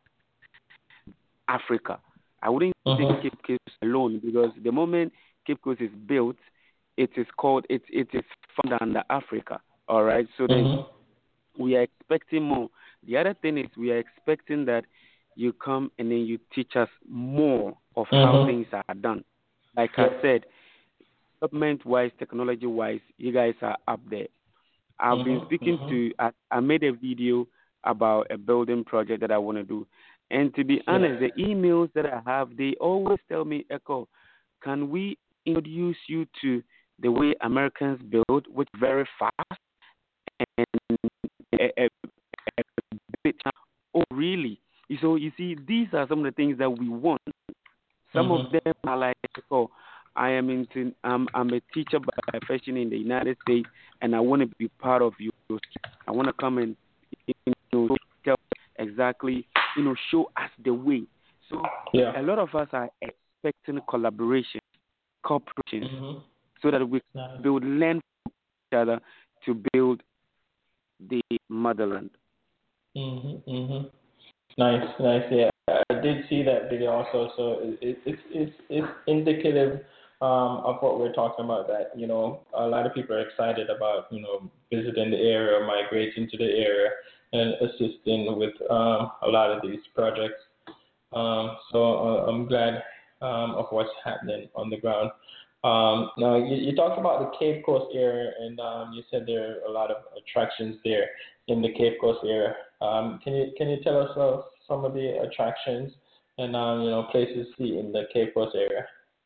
Africa. I wouldn't uh-huh. take Cape Coast alone, because the moment Cape Coast is built, it is called, it, it is found under Africa, all right? So then uh-huh. we are expecting more. The other thing is we are expecting that you come and then you teach us more of uh-huh. how things are done. Like yeah. I said, government-wise, technology-wise, you guys are up there. I've mm-hmm. been speaking mm-hmm. to, I, I made a video about a building project that I want to do. And to be honest, yeah. the emails that I have, they always tell me, Echo, can we introduce you to the way Americans build, which is very fast and a, a, a bit. Oh, really? So you see, these are some of the things that we want. Some mm-hmm. of them are like, oh, I am into, um, I'm a teacher by profession in the United States, and I want to be part of you. I want to come and, you know, tell exactly, you know, show us the way. So yeah. a lot of us are expecting collaboration, cooperation, mm-hmm. so that we nice. build, learn from each other to build the motherland. Mm-hmm. Mm-hmm. Nice, nice. Yeah, I did see that video also. So it, it, it's it's it's indicative um, of what we're talking about. That, you know, a lot of people are excited about, you know, visiting the area, migrating to the area, and assisting with um, a lot of these projects. Um, so uh, I'm glad um, of what's happening on the ground. Um, now you, you talked about the Cape Coast area, and um, you said there are a lot of attractions there in the Cape Coast area. Um, can you can you tell us uh, some of the attractions and um, you know places to see in the Cape Coast area?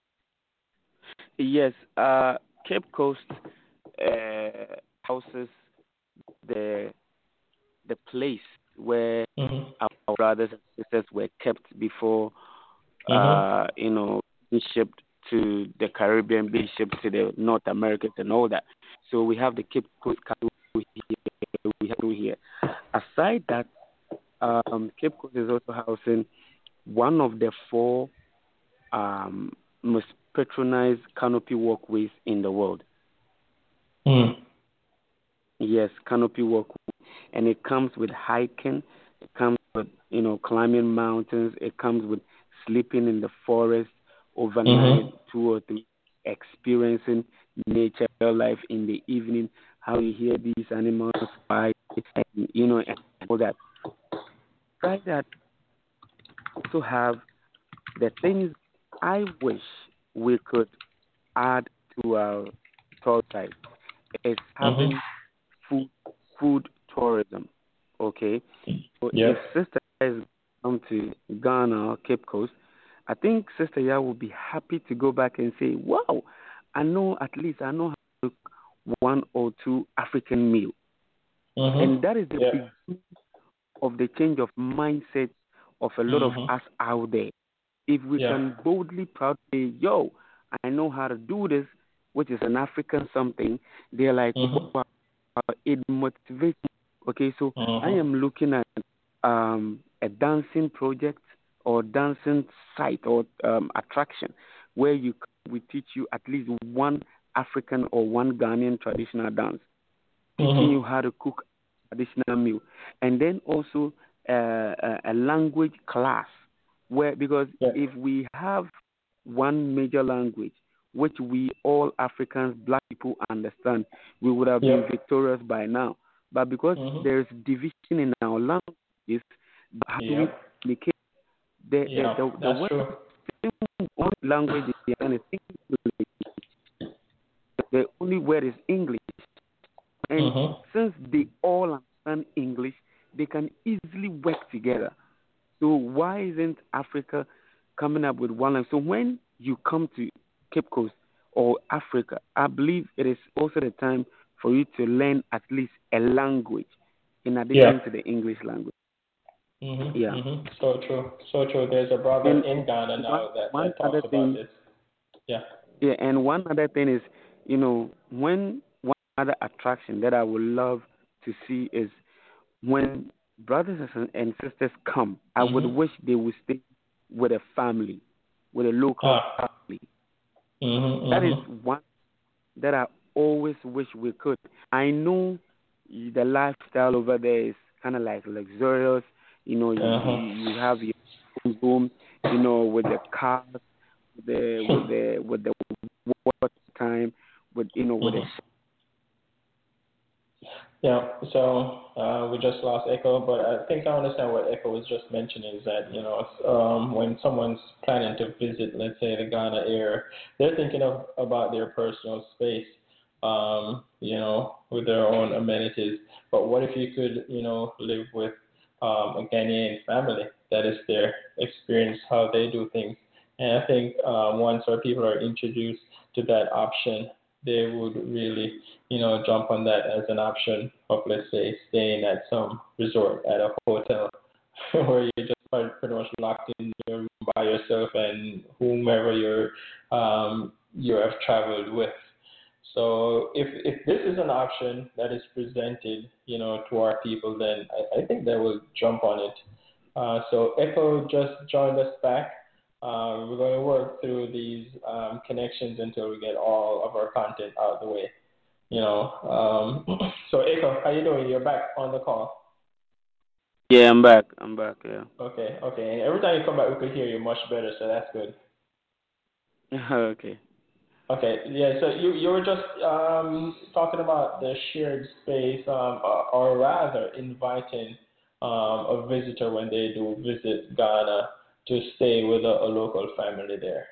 Yes, uh, Cape Coast uh, houses the the place where Mhm. our brothers and sisters were kept before, Mhm. uh, you know, being shipped to the Caribbean, being shipped to the North Americas and all that. So we have the Cape Coast Cattle here. We have here. Aside that, um, Cape Coast is also housing one of the four um, most patronized canopy walkways in the world. Mhm. Yes, canopy walkway, and it comes with hiking. It comes with you know climbing mountains. It comes with sleeping in the forest overnight, Mhm. two or three, experiencing nature life in the evening. How you hear these animals fight, and you know, and all that. Try that. To have the things I wish we could add to our tour guide is Mhm. having food food tourism. Okay, so if Yep. Sister has come to Ghana or Cape Coast, I think Sister Ya will be happy to go back and say, "Wow, I know at least I know how to cook one or two African meal," and Mhm. that is the Yep. beginning of the change of mindset of a lot of Mhm. us out there. If we Yep. can boldly, proudly say, "Yo, I know how to do this," which is an African something, they're like, Mhm. "Wow, it motivates me." Okay, so I Mhm. am looking at um, a dancing project or dancing site or um, attraction where you we teach you at least one African or one Ghanaian traditional dance, teaching you Mhm. how to cook traditional meal, and then also uh, a, a language class where because Yep. if we have one major language which we all Africans, black people understand, we would have been Yep. victorious by now. But because Mhm. there's division in our languages, how do we Yep. communicate? The the Yeah, the, the that's word true. only language is the English. The only word is English. And Mhm. since they all understand English, they can easily work together. So why isn't Africa coming up with one language? So when you come to Cape Coast or Africa, I believe it is also the time for you to learn at least a language in Yeah. addition to the English language. Mhm. Yeah. Mhm. So true. So true. There's a brother And in Ghana one now that one that other talks about thing this. Yeah. Yeah, and one other thing is, you know, when one other attraction that I would love to see is when brothers and and sisters come, I would Mhm. wish they would stay with a family, with a local Ah. family. Mhm. That is Mhm. one that I always wish we could. I know the lifestyle over there is kind of like luxurious. You know, you, Uh you huh. you have your own home, you know, with the cars, with the with the with the water time, with you know, with the Mhm. Yeah, so uh, we just lost Echo, but I think I understand what Echo was just mentioning is that, you know, um, when someone's planning to visit, let's say, the Ghana area, they're thinking of about their personal space, um, you know, with their own amenities. But what if you could, you know, live with um, a Ghanaian family? That is their experience, how they do things. And I think uh, once our people are introduced to that option, they would really, you know, jump on that as an option of, let's say, staying at some resort at a hotel where you're just pretty much locked in your room by yourself and whomever you're um, you have traveled with. So if if this is an option that is presented, you know, to our people, then I, I think they will jump on it. Uh, so Echo just joined us back. Uh, we're going to work through these um, connections until we get all of our content out of the way. You know, um, so Echo, how you doing? You're back on the call. Yeah, I'm back. I'm back. Yeah. Okay, okay. And every time you come back, we could hear you much better, so that's good. Okay. Okay, yeah. So you you were just um, talking about the shared space, um, or, or rather, inviting um, a visitor when they do visit Ghana to stay with a, a local family there.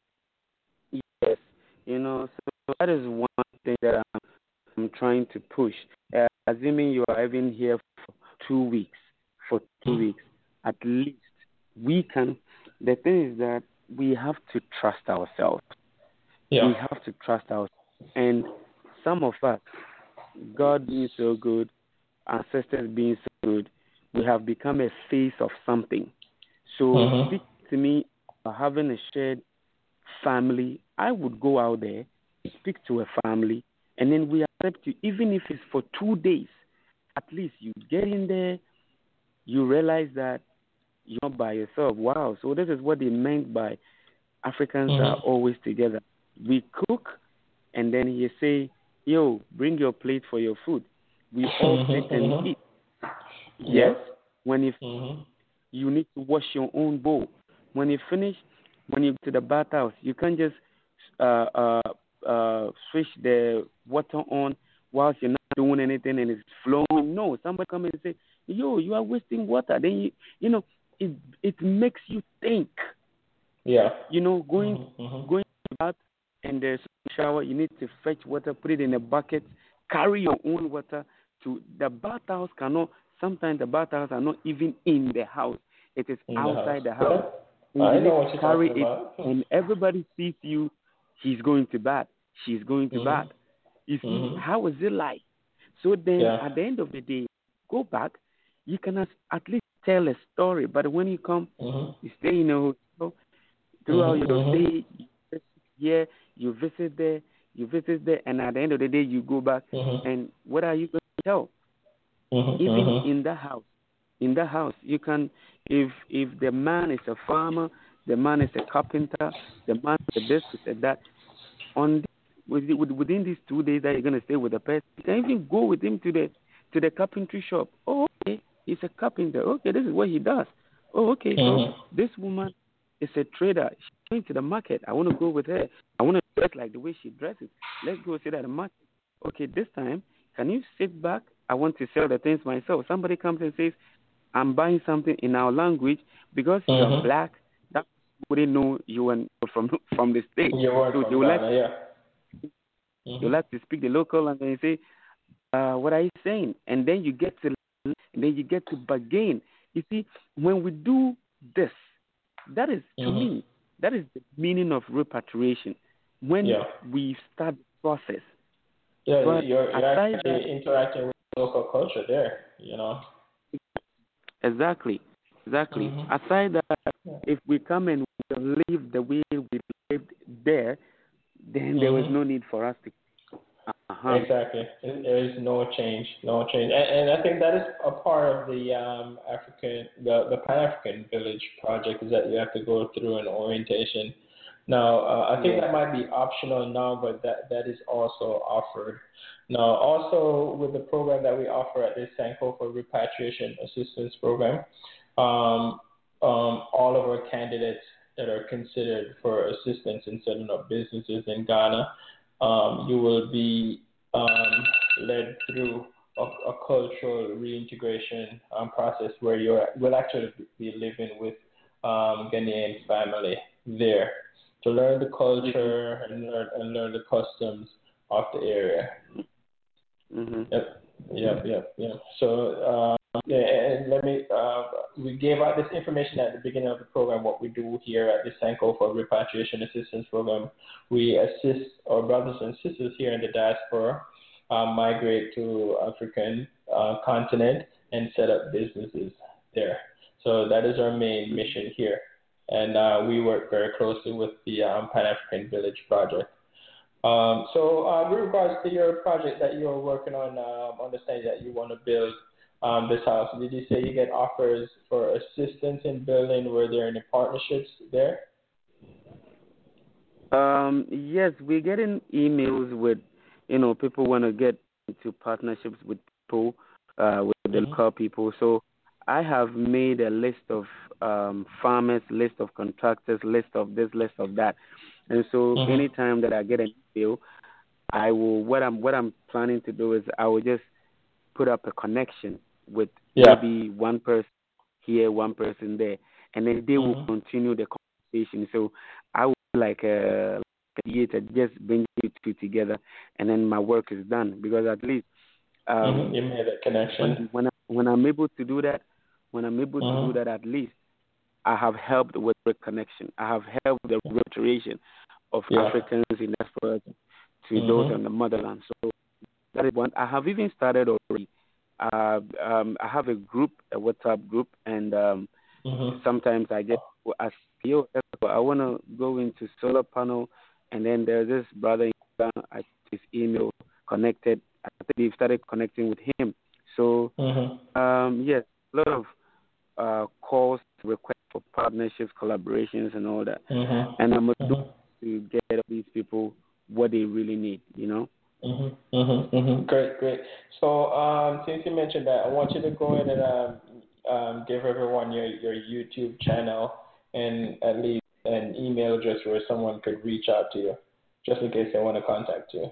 Yes, you know, so that is one thing that I'm, I'm trying to push. Uh, assuming you are even here for two weeks, for two Mm. weeks, at least we can. The thing is that we have to trust ourselves. Yeah. We have to trust ourselves. And some of us, God being so good, ancestors being so good, we have become a face of something. So Mhm. speak to me about having a shared family. I would go out there, speak to a family, and then we accept you, even if it's for two days. At least you get in there, you realize that you're not by yourself. Wow. So this is what they meant by Africans are Mhm. always together. We cook, and then you say, yo, bring your plate for your food. We all sit Mhm. and Mhm. eat. Yes, Yep. when you Mhm. you need to wash your own bowl. When you finish, when you go to the bathhouse, you can't just uh, uh, uh, switch the water on whilst you're not doing anything and it's flowing. No, somebody come and say, "Yo, you are wasting water." Then you, you know, it it makes you think. Yeah. You know, going Mhm. Mhm. going to the bath and there's a shower, you need to fetch water, put it in a bucket, carry your own water to the bathhouse. Cannot sometimes the bathhouse are not even in the house. It is In the house. outside the house. Yep. And I you need know to what you're carry talking it about. and everybody sees you, he's going to bath. She's going to bath. Mhm. You see, Mhm. how is it like? So then Yeah. at the end of the day, go back, you can at at least tell a story. But when you come, Mhm. you stay in a hotel, throughout Mhm. your Mhm. stay, you visit here, you visit there, you visit there, and at the end of the day, you go back. Mhm. And what are you going to tell? Mhm. Even Mhm. in the house, in the house, you can, if if the man is a farmer, the man is a carpenter, the man is a this, is a that. On this, within within these two days that you're going to stay with the person, you can even go with him to the to the carpentry shop. Oh, okay, he's a carpenter. Okay, this is what he does. Oh, okay, so Mhm. this woman is a trader. She's going to the market. I want to go with her. I want to dress like the way she dresses. Let's go sit at the market. Okay, this time, can you sit back? I want to sell the things myself. Somebody comes and says, I'm buying something in our language because you are Mhm. black. That wouldn't know you were from from the state. You weren't So they from would like Ghana, yeah. you Mhm. like to speak the local and then you say, uh, what are you saying? And then you get to and then you get to bargain. You see, when we do this, that is to Mhm. me, that is the meaning of repatriation. When Yeah. we start the process. Yeah. But You're you're aside that, actually interacting with local culture there. You know. exactly, exactly. Mhm. Aside that, Yeah. if we come and we live the way we lived there, then there was Mhm. no need for us to. Uh huh. Exactly. There there is no change, no change, and, and I think that is a part of the um, African, the the Pan African Village project is that you have to go through an orientation. Now, uh, I think Yeah. that might be optional now, but that that is also offered. Now, also with the program that we offer at this Sankofa Repatriation Assistance Program, um, um, all of our candidates that are considered for assistance in setting up businesses in Ghana, um, you will be um, led through a, a cultural reintegration um, process where you will actually be living with um, Ghanaian family there to learn the Mhm. culture and learn and learn the customs of the area. Mhm. Yep, yep, yep, yep. So, uh, yeah, and let me, uh, we gave out this information at the beginning of the program, what we do here at the Sanko for Repatriation Assistance Program. We assist our brothers and sisters here in the diaspora uh, migrate to African uh, continent and set up businesses there. So that is our main mission here. And uh, we work very closely with the um, Pan African Village Project. Um, so, uh, with regards to your project that you're working on, um, understanding that you want to build um, this house, did you say you get offers for assistance in building? Were there any partnerships there? Um, yes, we're getting emails with, you know, people want to get into partnerships with people, uh, with the Mm-hmm. local people. So I have made a list of um, farmers, list of contractors, list of this, list of that. And so Mm-hmm. anytime that I get an email, I will what I'm what I'm planning to do is I will just put up a connection with Yeah. maybe one person here, one person there, and then they will Mm-hmm. continue the conversation. So I will be like a, like a theater, just bring you two together, and then my work is done because at least um, Mm-hmm. You made that connection. when when I, when I'm able to do that, when I'm able to do Mm-hmm. that, at least I have helped with the connection. I have helped the repatriation of Yeah. Africans in diaspora to those Mm-hmm. on the motherland. So that is one. I have even started already. Uh, um, I have a group, a WhatsApp group, and um, Mm-hmm. sometimes I just ask, yo, I want to go into solar panel, and then there's this brother in Ghana, I his email connected. I think they started connecting with him. So Mm-hmm. um, yes, a lot of uh, calls, requests for partnerships, collaborations, and all that. Mm-hmm. And I'm Mm-hmm. doing to get these people what they really need, you know. Mm-hmm. Mm-hmm. Mm-hmm. Great, great. So, um, since you mentioned that, I want you to go ahead and um, um, give everyone your, your YouTube channel and at least an email address where someone could reach out to you, just in case they want to contact you.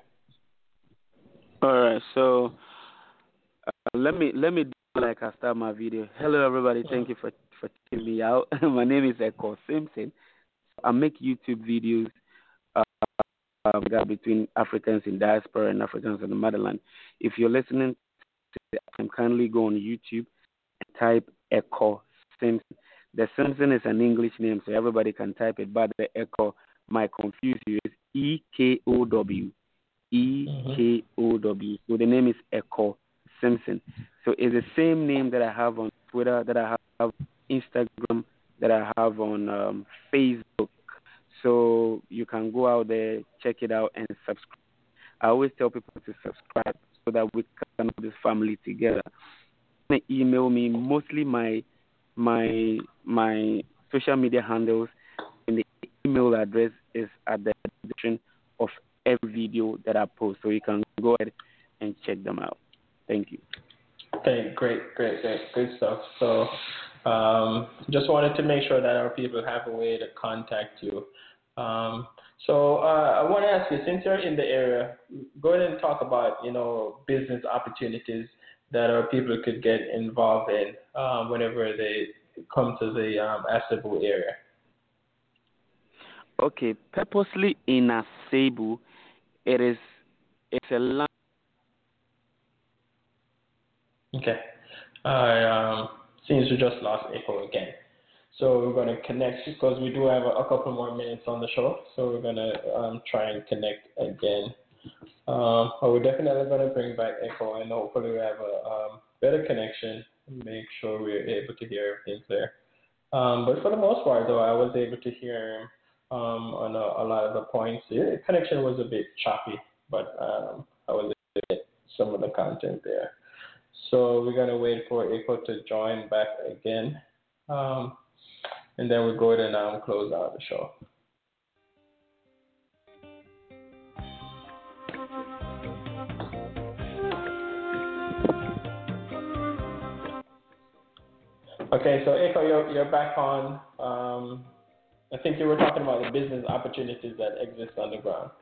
All right, so uh, let me let me do like I start my video. Hello, everybody. Thank you for for checking me out. My name is Echo Simpson. I make YouTube videos uh, uh, that between Africans in diaspora and Africans in the motherland. If you're listening, to can kindly go on YouTube and type Echo Simpson. The Simpson is an English name, so everybody can type it. But the Echo might confuse you. It's E K O W. E K O W. So the name is Echo Simpson. So it's the same name that I have on Twitter, that I have on Instagram, that I have on um, Facebook. So you can go out there, check it out, and subscribe. I always tell people to subscribe so that we can have this family together. They email me. Mostly my my my social media handles and the email address is at the description of every video that I post. So you can go ahead and check them out. Thank you. Okay, great, great, great, good stuff. So, um, just wanted to make sure that our people have a way to contact you. Um, so, uh, I want to ask you, since you're in the area, go ahead and talk about, you know, business opportunities that our people could get involved in um, whenever they come to the um, Asebu area. Okay, purposely in Asebu, it is it's a land. Okay. I um, seems we just lost Echo again. So we're going to connect because we do have a, a couple more minutes on the show. So we're going to um, try and connect again. Um, but we're definitely going to bring back Echo and hopefully we have a um, better connection and make sure we're able to hear everything clear. Um, but for the most part, though, I was able to hear him um, on a, a lot of the points. The connection was a bit choppy, but um, I was able to get some of the content there. So we're going to wait for Echo to join back again. Um, and then we'll go ahead and um, close out the show. Okay, so Echo, you're, you're back on. Um, I think you were talking about the business opportunities that exist on the ground.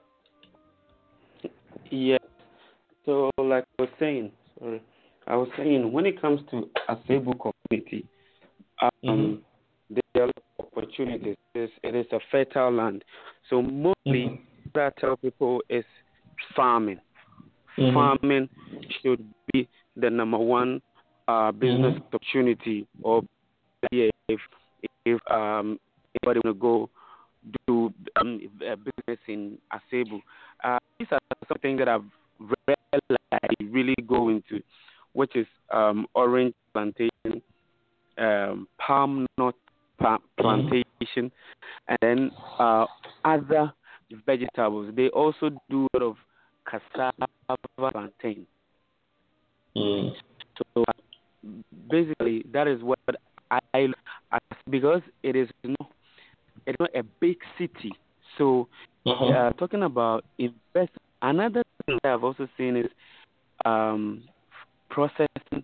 Yes. So like I was saying, sorry, I was saying when it comes to Asebu community, um, Mm-hmm. there are a lot of opportunities. It is, it is a fertile land. So mostly Mm-hmm. what I tell people is farming. Mm-hmm. Farming should be the number one uh, business Mm-hmm. opportunity. Or if if um, anybody want to go do um, a business in Asebu, uh, these are something that I've really, really go into, which is um, orange plantation, um, palm nut pa- plantation, and then uh, other vegetables. They also do a lot of cassava plantain. Mm-hmm. So basically, that is what I, I because it is not it's not a big city. So Mm-hmm. uh, talking about invest. Another thing that I've also seen is um, processing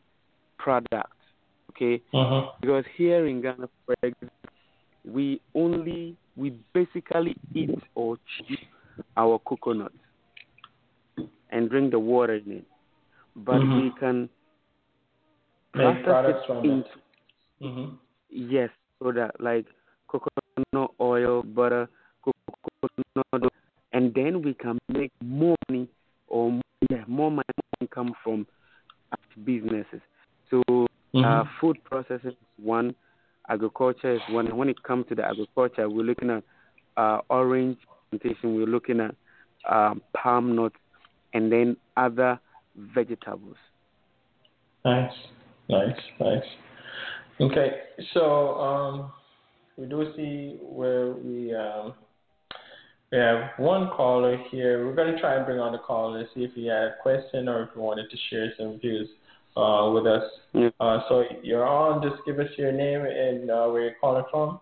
products. Okay, Mm-hmm. because here in Ghana, for example, we only we basically eat or chew our coconut and drink the water in it. But Mhm. we can Make process products it from it. into, Mhm. yes, so that like coconut oil, butter, coconut oil, and then we can make more money or more, yeah, more money come from businesses. So uh, Mhm. food processing is one, agriculture is one. And when it comes to the agriculture, we're looking at uh, orange plantation, we're looking at um, palm nuts, and then other vegetables. Nice. Nice. Nice. Okay. So um, we do see where we um, we have one caller here. We're going to try and bring on the caller to see if he had a question or if he wanted to share some views uh, with us. Yeah. Uh, so you're on. Just give us your name and uh, where you're calling from.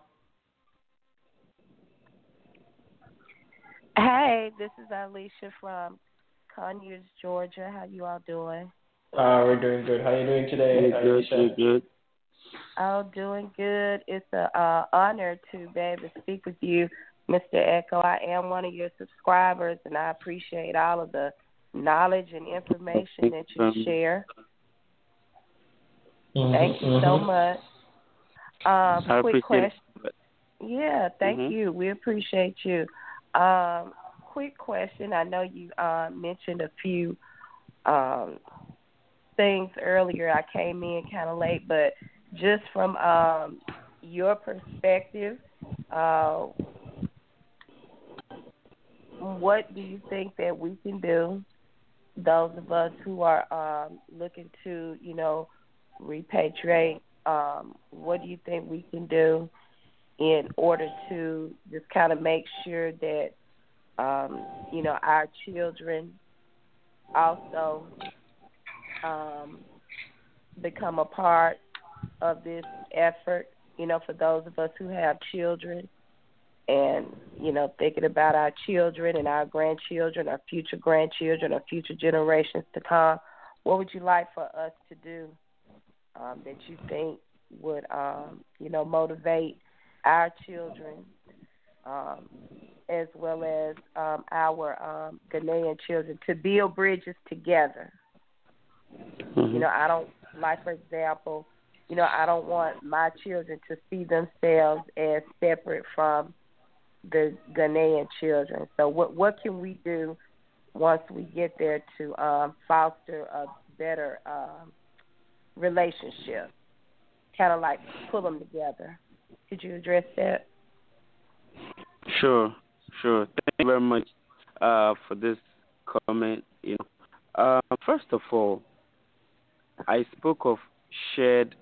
Hey, this is Alicia from Conyers, Georgia. How you all doing? Uh, we're doing good. How are you doing today, We're good, Alicia? we're good. Oh, doing good. It's an uh, honor to be able to speak with you, Mister Echo. I am one of your subscribers, and I appreciate all of the knowledge and information that you Um, share. Mhm, Thank you so mhm. much. Um, I quick appreciate question. Yeah, thank Mhm. you. We appreciate you. Um, quick question. I know you uh, mentioned a few um, things earlier. I came in kind of late, but just from um, your perspective, uh, what do you think that we can do, those of us who are um, looking to, you know, repatriate, um, what do you think we can do in order to just kind of make sure that, um, you know, our children also um, become a part of this effort, you know, for those of us who have children and, you know, thinking about our children and our grandchildren, our future grandchildren, our future generations to come. What would you like for us to do um, that you think would, um, you know, motivate our children um, as well as um, our um, Ghanaian children to build bridges together? Mhm. You know, I don't, like, for example, you know, I don't want my children to see themselves as separate from the Ghanaian children. So what what can we do once we get there to um, foster a better um, relationship, kind of like pull them together? Could you address that? Sure, sure. Thank you very much uh, for this comment. You know, uh, first of all, I spoke of shared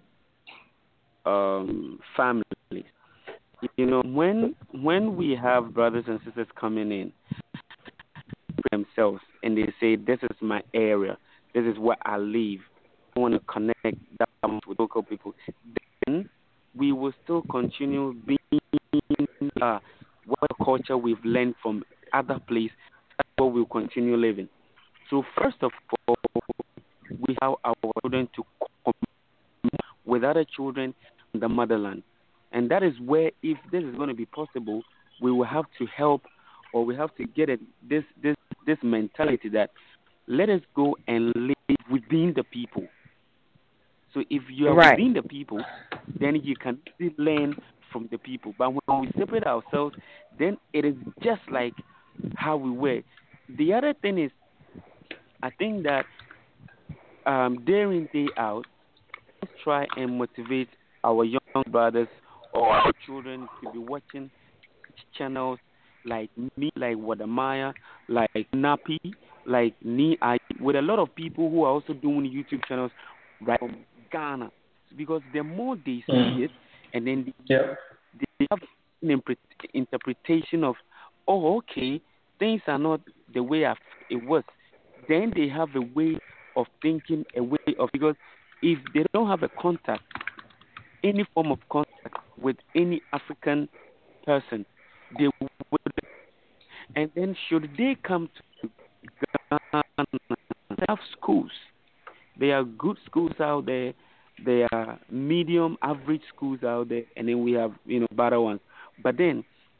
um, families. You know, when when we have brothers and sisters coming in themselves and they say, "This is my area. This is where I live. I want to connect that with local people," then we will still continue being uh, what culture we've learned from other places. That's what we'll continue living. So first of all, we have our children to commune with other children in the motherland. And that is where, if this is going to be possible, we will have to help, or we have to get it, this, this, this mentality that let us go and live within the people. So if you are Right. within the people, then you can still learn from the people. But when we separate ourselves, then it is just like how we were. The other thing is, I think that um, day in, day out, let's try and motivate our young brothers or our children to be watching channels like me, like Wadamaya, like Nappy, like Ni I, with a lot of people who are also doing YouTube channels right from Ghana. Because the more they see Mm. it, and then Yep. they, they have an impre- interpretation of, oh, okay, things are not the way I f- it was. Then they have a way of thinking, a way of, because if they don't have a contact, any form of contact with any African person, they would. And then should they come to Ghana, they have schools. There are good schools out there. There are medium, average schools out there, and then we have, you know, better ones. But then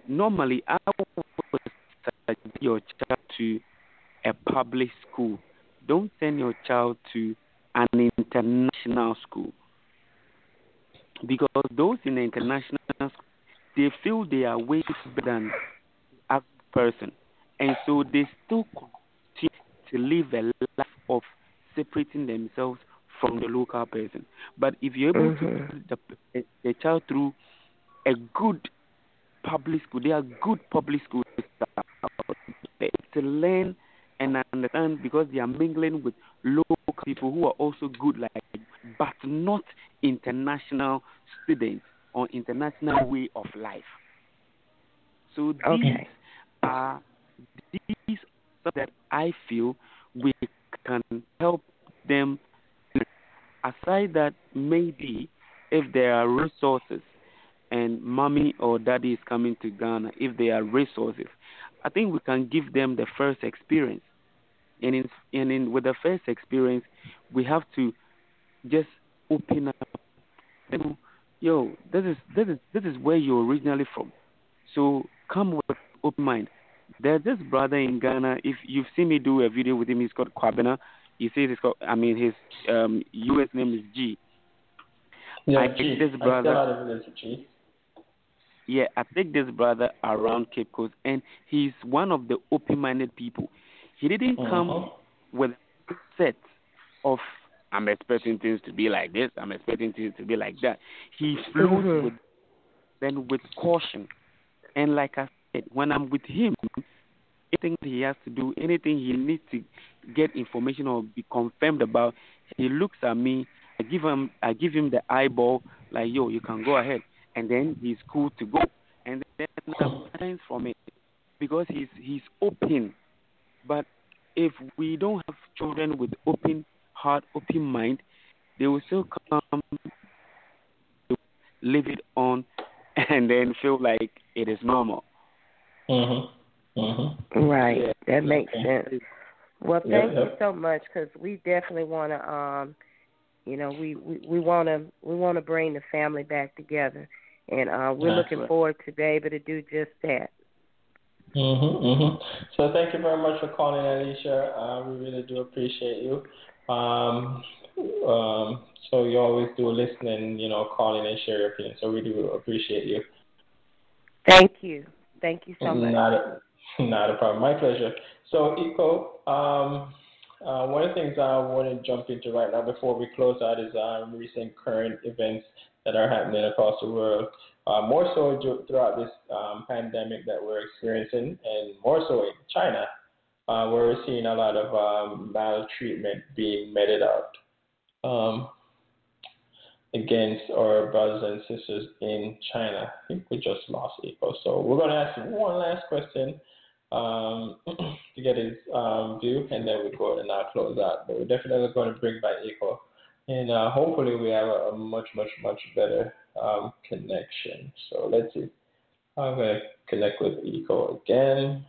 normally I would suggest your child to a public school. Don't send your child to an international school, because those in the international school, they feel they are way better than the average person, and so they still continue to live a life of separating themselves from the local person. But if you're able Mhm. to put the, the child through a good public school, they are good public schools to learn and understand, because they are mingling with local people who are also good, like, but not international students or international way of life. So these Okay. are these are that I feel we can help them. Aside that, maybe if there are resources and mommy or daddy is coming to Ghana, if there are resources, I think we can give them the first experience. And in, and in with the first experience, we have to just open up. Them, yo, this is this is this is where you're originally from. So come with open mind. There's this brother in Ghana. If you've seen me do a video with him, he's called Kwabena. He says he's called. I mean, his um, U S name is G. Yeah, I G. take this I still brother. out of it, G. Yeah, I take this brother around Cape Coast, and he's one of the open-minded people. He didn't come Uh-huh. with a set of I'm expecting things to be like this, I'm expecting things to be like that. He flows Mhm. with then with caution. And like I said, when I'm with him, anything he has to do, anything he needs to get information or be confirmed about, he looks at me, I give him I give him the eyeball, like, yo, you can go ahead, and then he's cool to go. And then I'm learning from it, because he's he's open. But if we don't have children with open heart, open mind, they will still come to leave it on and then feel like it is normal. Mm-hmm. Mm-hmm. Right. Yeah. That makes Okay. sense. Well, Yep, thank you yep. so much, because we definitely want to, um, you know, we we we want to we want to bring the family back together, and uh, we're That's looking right. forward to be able to do just that. Mm-hmm, mm-hmm. So thank you very much for calling, Alicia. Uh, we really do appreciate you. Um, um, so you always do listen and, you know, call in and share your opinion. So we do appreciate you. Thank you. Thank you so much. Not a, not a problem. My pleasure. So, Eco, um, uh, one of the things I want to jump into right now before we close out is um, recent current events that are happening across the world. Uh, more so do, throughout this um, pandemic that we're experiencing, and more so in China, uh, where we're seeing a lot of um, maltreatment being meted out um, against our brothers and sisters in China. I think we just lost Eco. So we're going to ask him one last question um, to get his um, view, and then we go ahead and now close out. But we're definitely going to bring back Eco. And uh, hopefully we have a, a much, much, much better um, connection. So let's see. I'm going to connect with Eco again.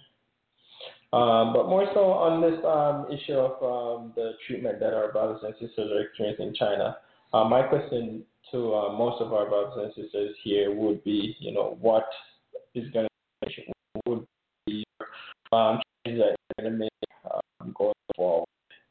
Um, but more so on this um, issue of um, the treatment that our brothers and sisters are experiencing in China. Uh, my question to uh, most of our brothers and sisters here would be, you know, what is going to would be um, changes that are going to make um, going forward.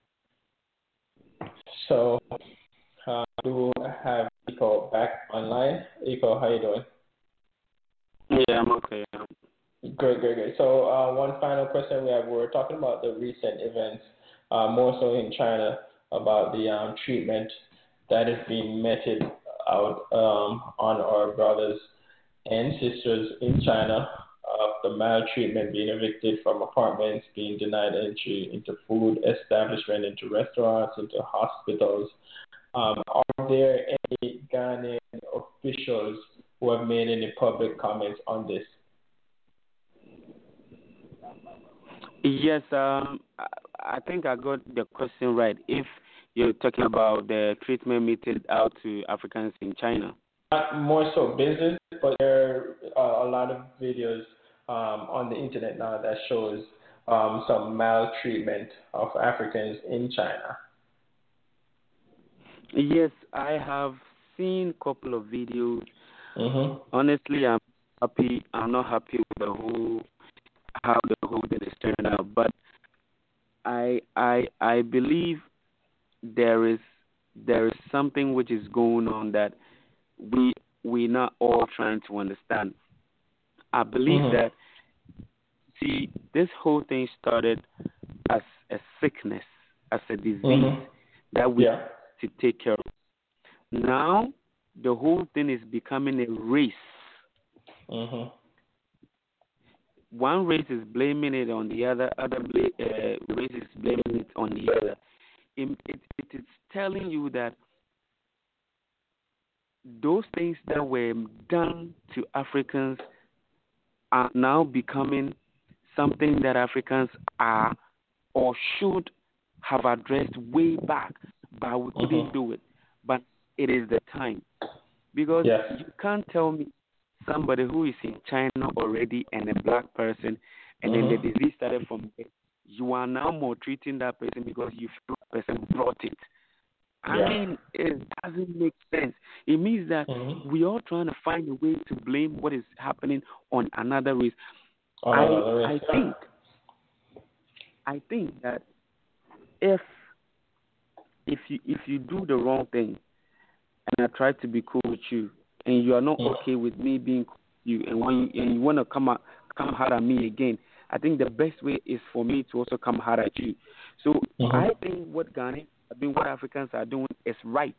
So, uh, do have Eco back online. Eco, how you doing? Yeah, I'm okay. Great, great, great. So, uh, one final question we have: we're talking about the recent events, uh, more so in China, about the um, treatment that is being meted out um, on our brothers and sisters in China, of the maltreatment, being evicted from apartments, being denied entry into food establishment, into restaurants, into hospitals. Um, are there any Ghanaian officials who have made any public comments on this? Yes, um, I I think I got the question right. If you're talking about the treatment meted out to Africans in China. Not more so business, but there are a lot of videos um, on the internet now that shows um, some maltreatment of Africans in China. Yes, I have seen a couple of videos. Mm-hmm. Honestly, I'm happy. I'm not happy with the whole how the whole thing is turning out. But I I I believe there is there is something which is going on that we we're not all trying to understand. I believe Mm-hmm. that see this whole thing started as a sickness, as a disease Mm-hmm. that we Yeah. need to take care of. Now the whole thing is becoming a race. Mm-hmm. One race is blaming it on the other, other bla- uh, race is blaming it on the other. It, it, it is telling you that those things that were done to Africans are now becoming something that Africans are or should have addressed way back, but we couldn't Mm-hmm. do it. But it is the time. Because Yes. you can't tell me somebody who is in China already and a black person, and then the Mm-hmm. disease started from there. You are now maltreating that person because you feel that person brought it. I Yeah. mean, it doesn't make sense. It means that Mm-hmm. we are trying to find a way to blame what is happening on another race. Oh, I no, there I is. Yeah. think I think that if if you if you do the wrong thing and I try to be cool with you and you are not Mm. okay with me being cool with you and when you, and you want to come out, come hard at me again, I think the best way is for me to also come hard at you. So Mhm. I think what Ghanaians are doing, what Africans are doing is right.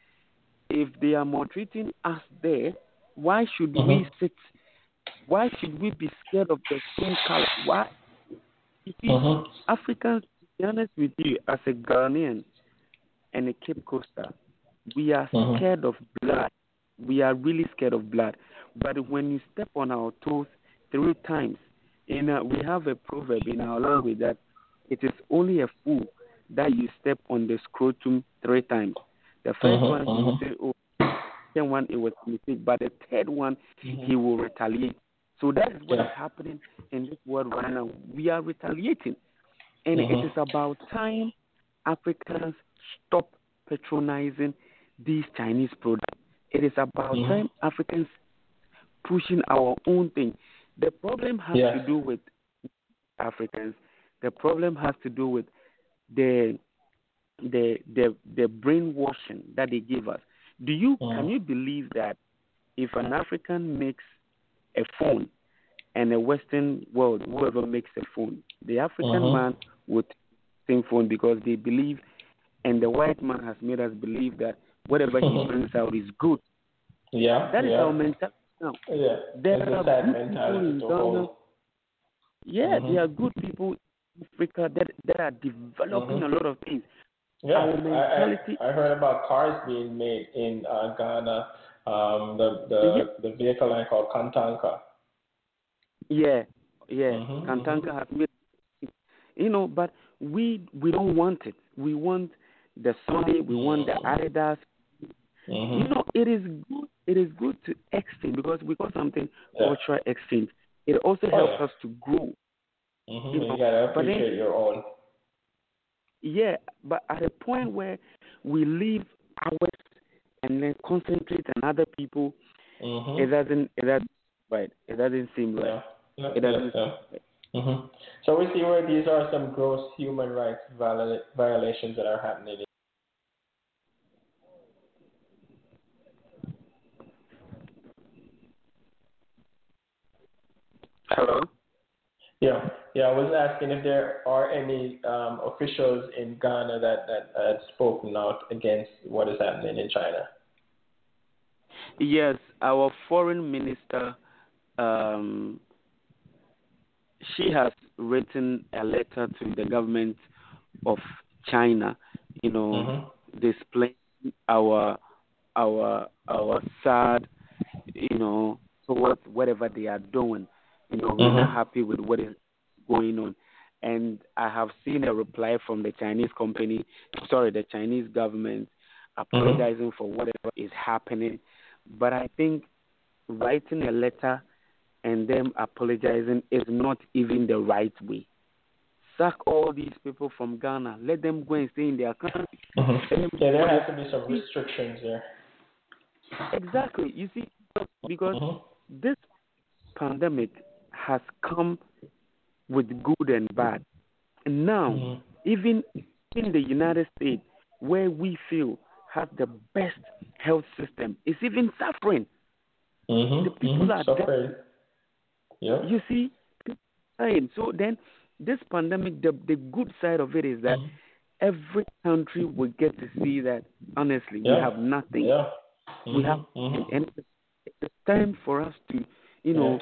If they are maltreating us there, why should we Mhm. sit? Why should we be scared of the skin color? Why? You see, Mhm. Africans, to be honest with you, as a Ghanaian and a Cape Coaster, we are Mhm. scared of blood. We are really scared of blood. But when you step on our toes three times, in a, we have a proverb in our language that it is only a fool that you step on the scrotum three times. The first Mhm. one, he will Mhm. say, oh, the second one, it was a mistake. But the third one, Mhm. he will retaliate. So that is what is Yeah. happening in this world right now. We are retaliating. And it Mhm. is about time Africans stop patronizing these Chinese products. It is about Mhm. time Africans pushing our own thing. The problem has Yes. to do with Africans. The problem has to do with the the the the brainwashing that they give us. Do you can Mhm. you believe that if an African makes a phone and a Western world, whoever makes a phone, the African Mhm. man would same phone because they believe, and the white man has made us believe that whatever he Mhm. brings out is good. Yeah. That is Yeah. our mentality now. Yeah. There It's a are sad good people mentality in to Ghana. hold. Yeah, Mhm. there are good people in Africa that, that are developing Mhm. a lot of things. Yeah, Our I, mentality, I I heard about cars being made in uh, Ghana. Um, the yeah, the the vehicle line called Kantanka. yeah, yeah. Mhm. Mhm. Kantanka has made, you know, but we we don't want it. We want the Sony, we want the Adidas. You Mhm. know, it is good. It is good to exchange because we got something Yeah. cultural exchange. It also Oh helps yeah. us to grow. Mhm. You You know, gotta but then appreciate your own. yeah, but at a point where we leave ours and then concentrate on other people, it Mhm. doesn't. It doesn't right. It doesn't seem right. Yeah. Yeah. It Yeah. doesn't. Yeah. Mhm. So we see where these are some gross human rights viola- violations that are happening. Hello. Yeah, yeah. I was asking if there are any um, officials in Ghana that that had spoken out against what is happening in China. Yes, our foreign minister. Um, she has written a letter to the government of China. You know, Mhm. displaying our our our sad, you know, towards whatever they are doing. You know, we're not Mhm. happy with what is going on. And I have seen a reply from the Chinese company, sorry, the Chinese government, Mhm. apologizing for whatever is happening. But I think writing a letter and them apologizing is not even the right way. Sack all these people from Ghana. Let them go and stay in their country. Mhm. Let them Yeah, there go has to be some there. restrictions there. Exactly. You see, because Mhm. this pandemic has come with good and bad. And now, Mm-hmm. even in the United States, where we feel have the best health system, is even suffering. Mm-hmm. The people Mm-hmm. are Suffering. dead. Yeah. You see, people are dying. So then, this pandemic, the the good side of it is that Mm-hmm. every country will get to see that honestly we Yeah. have nothing. Yeah. We Mm-hmm. have, Mm-hmm. and it's time for us to, you know,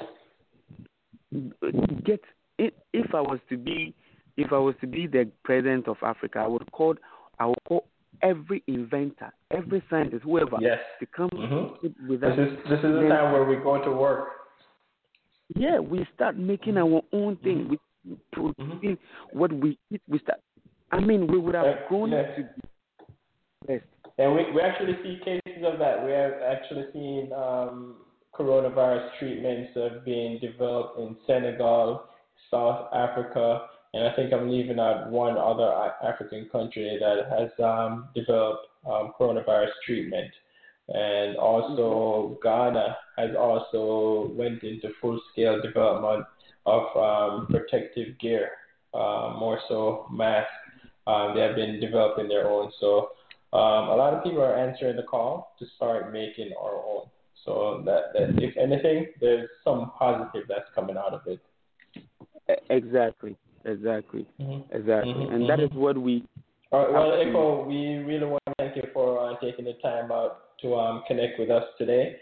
get. If if I was to be, if I was to be the president of Africa, I would call, I would call every inventor, every scientist, whoever, Yes. to come Mm-hmm. with This us. is this is the Then, time where we go to work. yeah, we start making our own thing. Mm-hmm. We producing Mm-hmm. what we eat. We start. I mean, we would have Uh, grown yes. to be best. And we, we actually see cases of that. We have actually seen um, coronavirus treatments have been developed in Senegal, South Africa, and I think I'm leaving out one other A- African country that has um, developed um, coronavirus treatment. And also Ghana has also went into full-scale development of um, protective gear, uh, more so masks. Um, they have been developing their own. So um, a lot of people are answering the call to start making our own. So that, that if anything, there's some positive that's coming out of it. E- Exactly, exactly, Mm-hmm. exactly, Mm-hmm. and that is Mm-hmm. what we All right, well, have to. Echo, we really want to thank you for uh, taking the time out to um, connect with us today.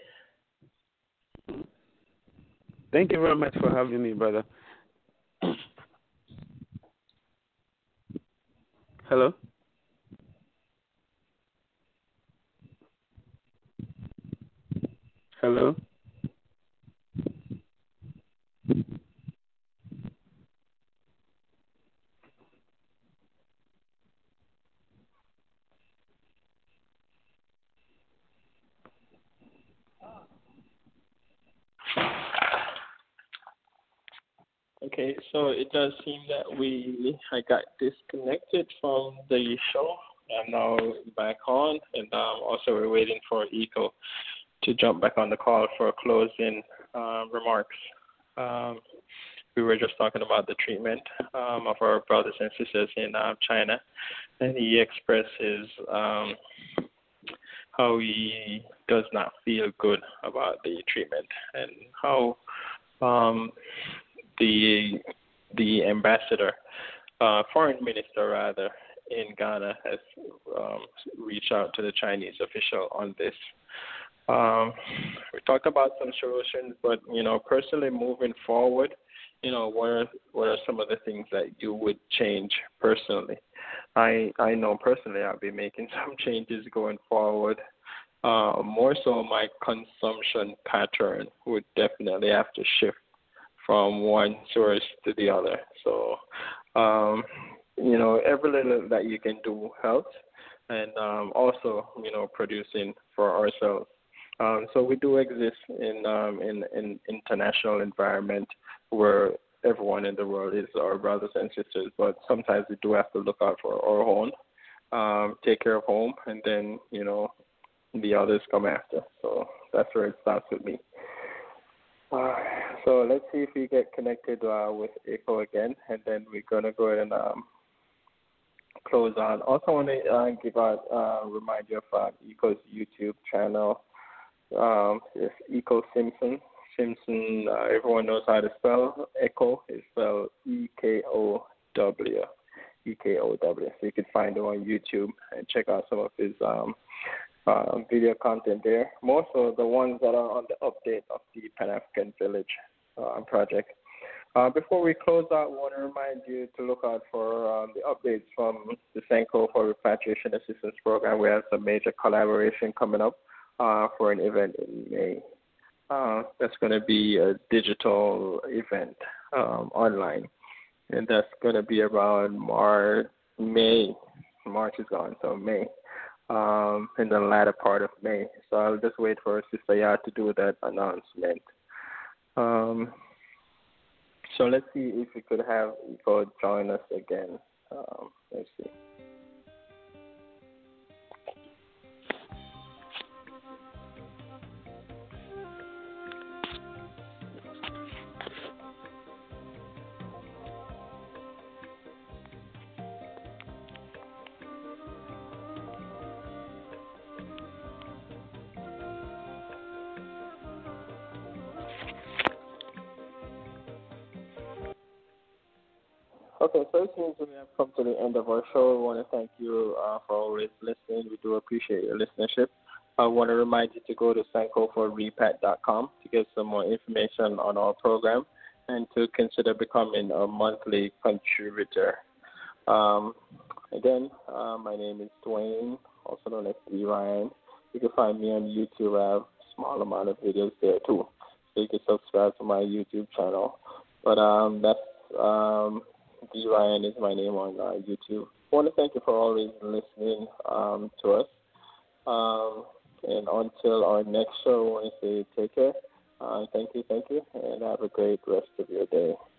Thank you very much for having me, brother. Hello. Hello. Okay, so it does seem that we I got disconnected from the show. I'm now back on, and um, also we're waiting for Eco to jump back on the call for closing uh, remarks. Um, we were just talking about the treatment um, of our brothers and sisters in uh, China, and he expressed his um, how he does not feel good about the treatment and how um, the the ambassador, uh, foreign minister rather, in Ghana has um, reached out to the Chinese official on this. Um, we talked about some solutions, but you know, personally moving forward, you know, what are what are some of the things that you would change personally? I I know personally I'll be making some changes going forward. Uh, more so, my consumption pattern would definitely have to shift from one source to the other. So, um, you know, every little that you can do helps, and um, also, you know, producing for ourselves. Um, so we do exist in um, in in international environment where everyone in the world is our brothers and sisters, but sometimes we do have to look out for our own, um, take care of home, and then, you know, the others come after. So that's where it starts with me. Uh, so let's see if we get connected uh, with Echo again, and then we're going to go ahead and um, close on. Also, I want to uh, give out, uh, remind you of uh, Echo's YouTube channel. Um, it's Echo Simpson. Simpson, uh, everyone knows how to spell. Echo is spelled E K O W. E K O W. So you can find him on YouTube and check out some of his um, uh, video content there. Most of the ones that are on the update of the Pan-African Village uh, project. Uh, before we close out, I want to remind you to look out for um, the updates from the Senko for Repatriation Assistance Program. We have some major collaboration coming up uh, for an event in May. Uh, that's going to be a digital event um, online, and that's going to be around March, May. March is gone, so May, um, in the latter part of May. So I'll just wait for Sister Yard to do that announcement. Um, so let's see if we could have Eco join us again. Um, let's see. Okay, so it seems we have come to the end of our show. I want to thank you uh, for always listening. We do appreciate your listenership. I want to remind you to go to sanko for repat dot com to get some more information on our program and to consider becoming a monthly contributor. Um, again, uh, my name is Dwayne, also known as D. Ryan. You can find me on YouTube. I have a small amount of videos there too, so you can subscribe to my YouTube channel. But um, that's um, D. Ryan is my name on uh, YouTube. I want to thank you for always listening um, to us. Um, and until our next show, I want to say take care. Uh, thank you, thank you, and have a great rest of your day.